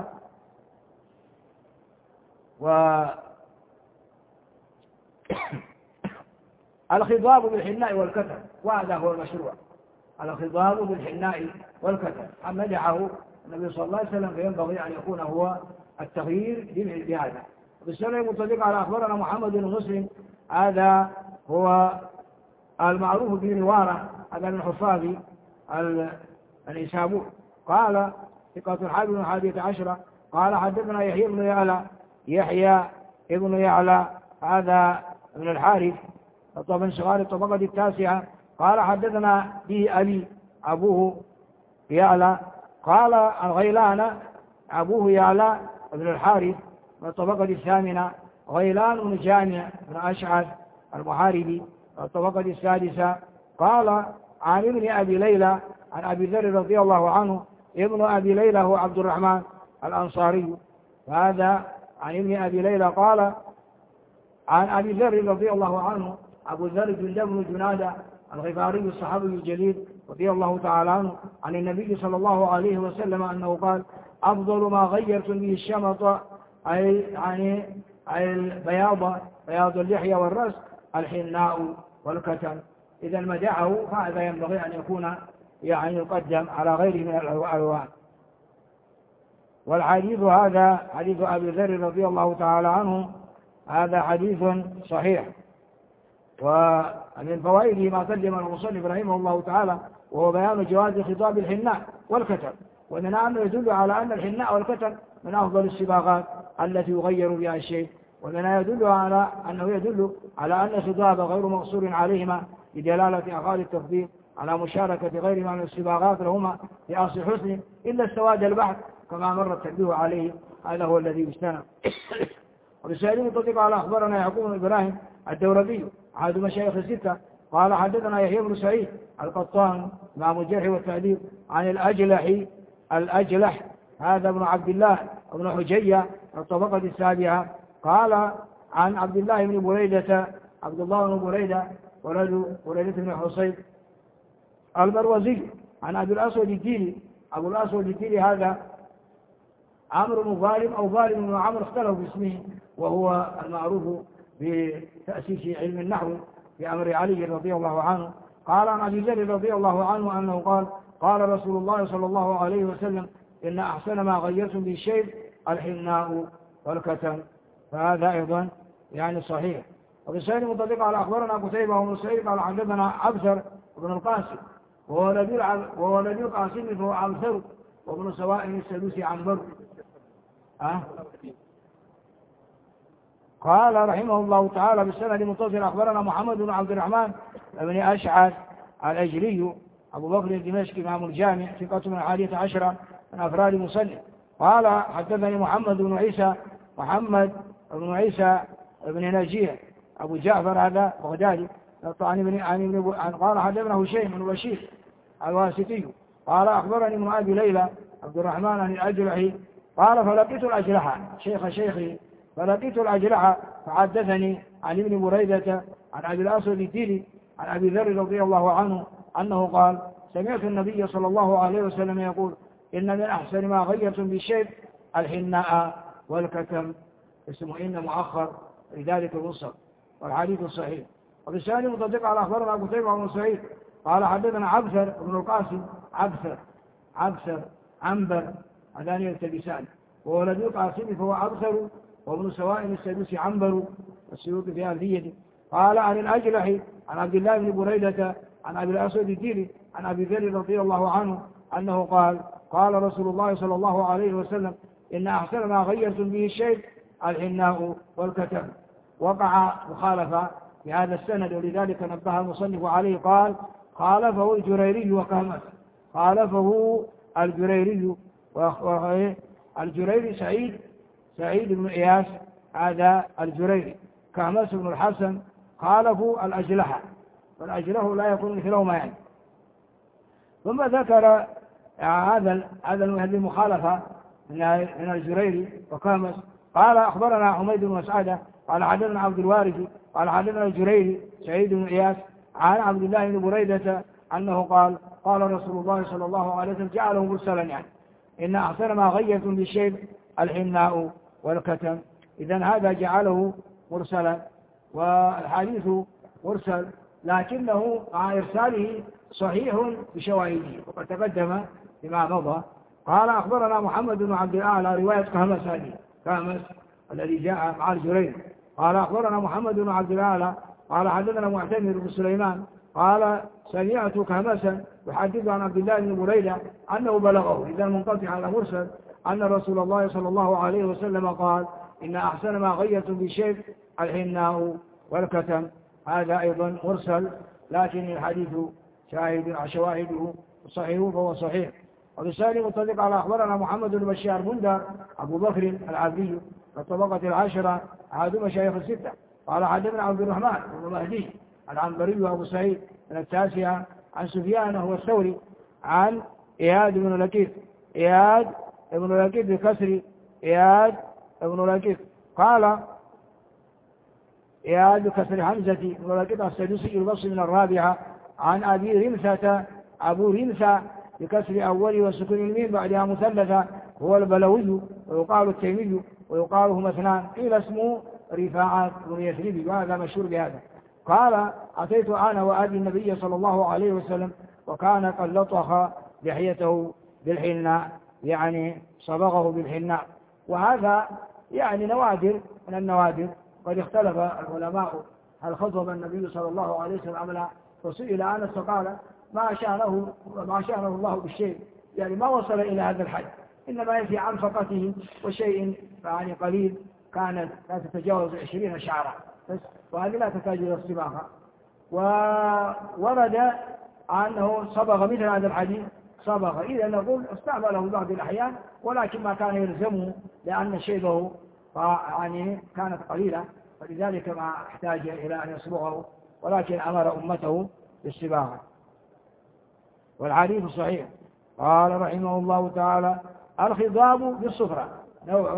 الخضاب بالحناء والكتم، وهذا هو المشروع. الخضاب بالحناء والكتم. مدحه النبي صلى الله عليه وسلم، فينبغي أن يكون هو التغيير بهذا. بالسنة المطلقة على أخبرنا محمد بن مسلم، هذا هو المعروف بنوارة، هذا من حفاظ الإسابور، قال ثقة حافظ 11 قال حدثنا يحيى ابن يعلى هذا من الحارث طبعا صغار الطبقة التاسعة، قال حدثنا به أبوه يعلى، قال الغيلان أبوه يعلى ابن الحارث من الطبقة الثامنة، غيلان بن جامع بن أشعث المحاربي الطبقة السادسة، قال عن ابن أبي ليلى عن أبي ذر رضي الله عنه، ابن أبي ليلى هو عبد الرحمن الأنصاري، هذا عن ابن أبي ليلى قال عن أبي ذر رضي الله عنه، أبو ذر جندب بن جنادة الغفاري الصحابي الجليل رضي الله تعالى عنه، عن النبي صلى الله عليه وسلم أنه قال أفضل ما غيرتم به الشمط أي بياض اللحية والرأس الحناء والكتم. إذا مدحه فهذا ينبغي أن يكون يقدم على غيره من الألوان. والحديث هذا حديث أبي ذر رضي الله تعالى عنه هذا حديث صحيح. ومن فوائده ما قدم المصنف رحمه الله تعالى وهو بيان جواز خطاب الحناء والكتم، وأننا أنه يدل على أن الحناء والكتم من أفضل الصباغات التي يغير بها الشيء، وأننا يدل على أن الخطاب غير مقصور عليهما بدلالة أقال التفضيل على مشاركة غيرهما من الصباغات لهما في أصل حسن إلا السواد البحث كما مر التنبيه عليه، هذا هو الذي يستنى. ورسالين تطلق على أخبرنا يعقوب بن إبراهيم الدورقي أحد مشايخ الستة، قال حدثنا يحيى بن سعيد القطان إمام الجرح والتعديل عن الأجلح هذا ابن عبد الله بن حجية الطبقة السابعة، قال عن عبد الله بن بريدة عبد الله بن بريدة ولد بريدة بن حصيب المروزي عن أبي الأسود الديلي. أبو الأسود الديلي هذا عمرو بن ظالم أو ظالم بن عمرو اختلف باسمه، وهو المعروف بتأسيس علم النحو بأمر علي رضي الله عنه، قال عن أبي ذر رضي الله عنه أنه قال قال رسول الله صلى الله عليه وسلم إن أحسن ما غيرتم به الشيب الحناء والكتم، فهذا أيضا صحيح. وبالسائل مطلق على أخبرنا قتيبة ومن سعيد قال حدثنا عبثر بن القاسم وهو نبي القاسم فهو عبثر وابن سواء السدوسي عنبر. قال رحمه الله تعالى بالسند المتصل أخبرنا محمد بن عبد الرحمن بن أشعث الأجلي أبو بكر الدمشقي إمام الجامع ثقة من 11 من أفراد مصنف، قال حدثني محمد بن عيسى بن نجيح أبو جعفر هذا بغدادي قال حدثنا هشيم بن بشير الواسطي قال أخبرني ابن أبي ليلى عبد الرحمن عن الأجلحي قال فلقيت الأجلحة شيخي فلقيت الأجلحة فحدثني عن ابن بريدة عن أبي الأسود الديلي عن أبي ذر رضي الله عنه أنه قال سمعت النبي صلى الله عليه وسلم يقول إن من أحسن ما غيرتم بالشيب الحناء والكتم، اسمه إن مؤخر لذلك الوصف، والحديث الصحيح. وبالسؤال مطلق على أخبرنا قتيبة بن سعيد قال حدثنا عبثر بن القاسم عبثر عنبر هذان يلتبسان، وهو نبي القاسم فهو عبثر وابن سواء السدوسي عنبر السيوط في أرضيته، قال عن الأجلح عن عبد الله بن بريدة عن أبي الأسود الديلي عن أبي ذر رضي الله عنه أنه قال قال رسول الله صلى الله عليه وسلم إن أحسن ما غيرتم به الشيء الحناء والكتم. وقع مخالفة في هذا السند، ولذلك نبه المصنف عليه قال خالفه الجريري وكهمس، خالفه الجريري سعيد بن إياس هذا الجريري، كهمس بن الحسن خالفوا الأجلحة، والأجلحة لا يكون مثلهما ثم ذكر هذا المخالفة من الجريري وكهمس. قال أخبرنا حميد بن مسعدة قال حدثنا عبد الوارث قال حدثنا الجريري سعيد بن إياس عن عبد الله بن بريدة أنه قال قال رسول الله صلى الله عليه وسلم جعله مرسلا إن أحسن ما غيرتم بالشيب الحناء والكتم. إذن هذا جعله مرسلا، والحديث مرسل لكنه مع إرساله صحيح بشواهده، وقد تقدم بما مضى. قال أخبرنا محمد بن عبد الأعلى رواية كهمس هذه، كهمس الذي جاء مع الجرير. قال أخبرنا محمد بن عبد الأعلى قال حدثنا معتمر بن سليمان قال سمعت كهمسا يحدث عن عبد الله بن بريدة أنه بلغه إذا منقطع على مرسل أن رسول الله صلى الله عليه وسلم قال إن أحسن ما غيرتم بالشيب الحناء والكتم. هذا أيضا مرسل، لكن الحديث شواهده صحيح فهو صحيح. وبالسالي مطلق على أخبرنا محمد بن بشار بندر أبو بكر العبدي الطبقة العاشرة أحد مشايخ الستة. قال حدثنا عبد الرحمن بن مهدي العنبري وأبو سعيد من التاسعة عن سفيان هو الثوري عن إياد بن لكيف، إياد بن لكيف بكسر إياد بن لكيف، قال إياد بكسر حمزة بن لكيف السدوسي البصري من الرابعة عن أبي رمثة أبو رمثة بكسر أول وسكون الميم بعدها مثلثة هو البلوي ويقال التيمي ويقال هما اثنان، قيل اسمه رفاعة بن يثربي وهذا مشهور بهذا. قال أتيت أنا وأبي النبي صلى الله عليه وسلم وكان قد لطخ لحيته بالحناء، يعني صبغه بالحناء. وهذا يعني نوادر من النوادر. قد اختلف العلماء هل خطب النبي صلى الله عليه وسلم عملا، فسئل أنس فقال ما شانه الله بالشيء، يعني ما وصل إلى هذا الحد، إنما يفي عن فقته وشيء يعني قليل كانت لا تتجاوز 20 شعرا بس، وهذه لا تحتاج إلى الصباغة. وورد أنه صبغ مثل هذا الحديث صبغ، إذا نقول استعمله بعض الأحيان ولكن ما كان يلزمه لأن شيبه يعني كانت قليلة، فلذلك ما احتاج إلى أن يصبغه، ولكن أمر أمته بالصباغة. والحديث صحيح. قال رحمه الله تعالى الخضاب بالصفرة نوع.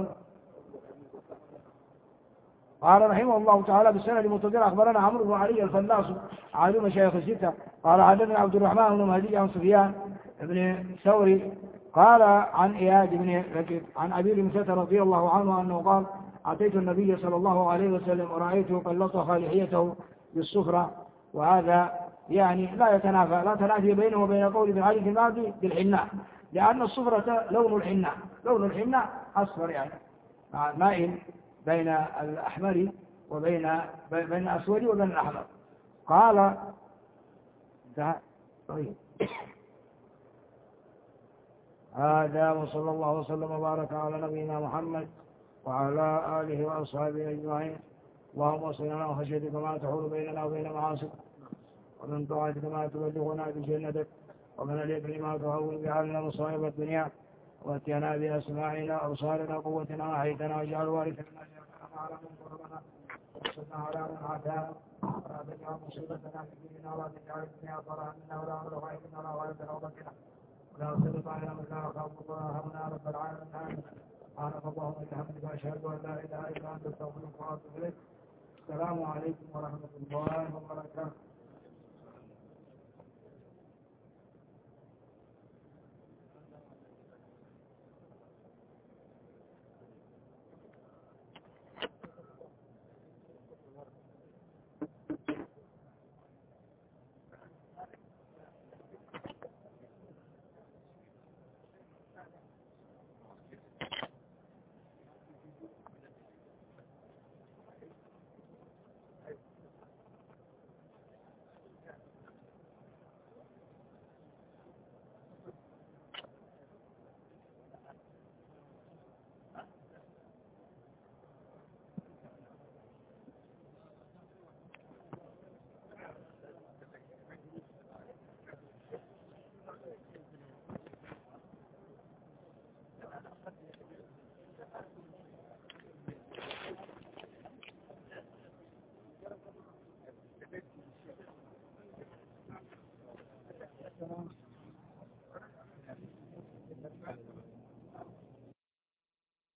قال رحمه الله تعالى بالسند المتصل أخبرنا عمرو بن علي الفلاس عالم مشايخ الستة قال حدثنا عبد الرحمن بن مهدي عن سفيان بن ثوري قال عن إياد بن لكيف عن أبي رمثة رضي الله عنه أنه قال أتيت النبي صلى الله عليه وسلم ورأيته قد لطخ لحيته بالصفرة. وهذا يعني لا تنافي بينه وبين قول ابن علي الماضي بالحناء، لأن الصفرة لون الحناء، لون الحناء أصفر يعني مائل بين الأحمر وبين الأسود وبين الأحمر. قال طيب هذا وصلى الله وسلم وبارك على نبينا محمد وعلى آله وأصحابه أجمعين. اللهم وصلنا وخشيتك ما تحول بيننا وبين معاصيك، ومن طاعتك ما تبلغنا بجنتك، ومن اليقين ما تهون بعلنا مصائب الدنيا، واتينا بأسماعنا أبصارنا قوتنا وحيتنا واجعل وارثا منا على من ضربنا وانصرنا على من عادانا ولا تجعل مصيبتنا في ديننا ولا تجعل الدنيا أكبر همنا ولا مبلغ علمنا ولا غالب رغبتنا ولا تسلط علينا من لا يخافك ولا يرحمنا يا رب العالمين. سبحانك اللهم وبحمدك أشهد أن لا إله إلا أنت أستغفرك وأتوب إليك. السلام عليكم ورحمة الله وبركاته.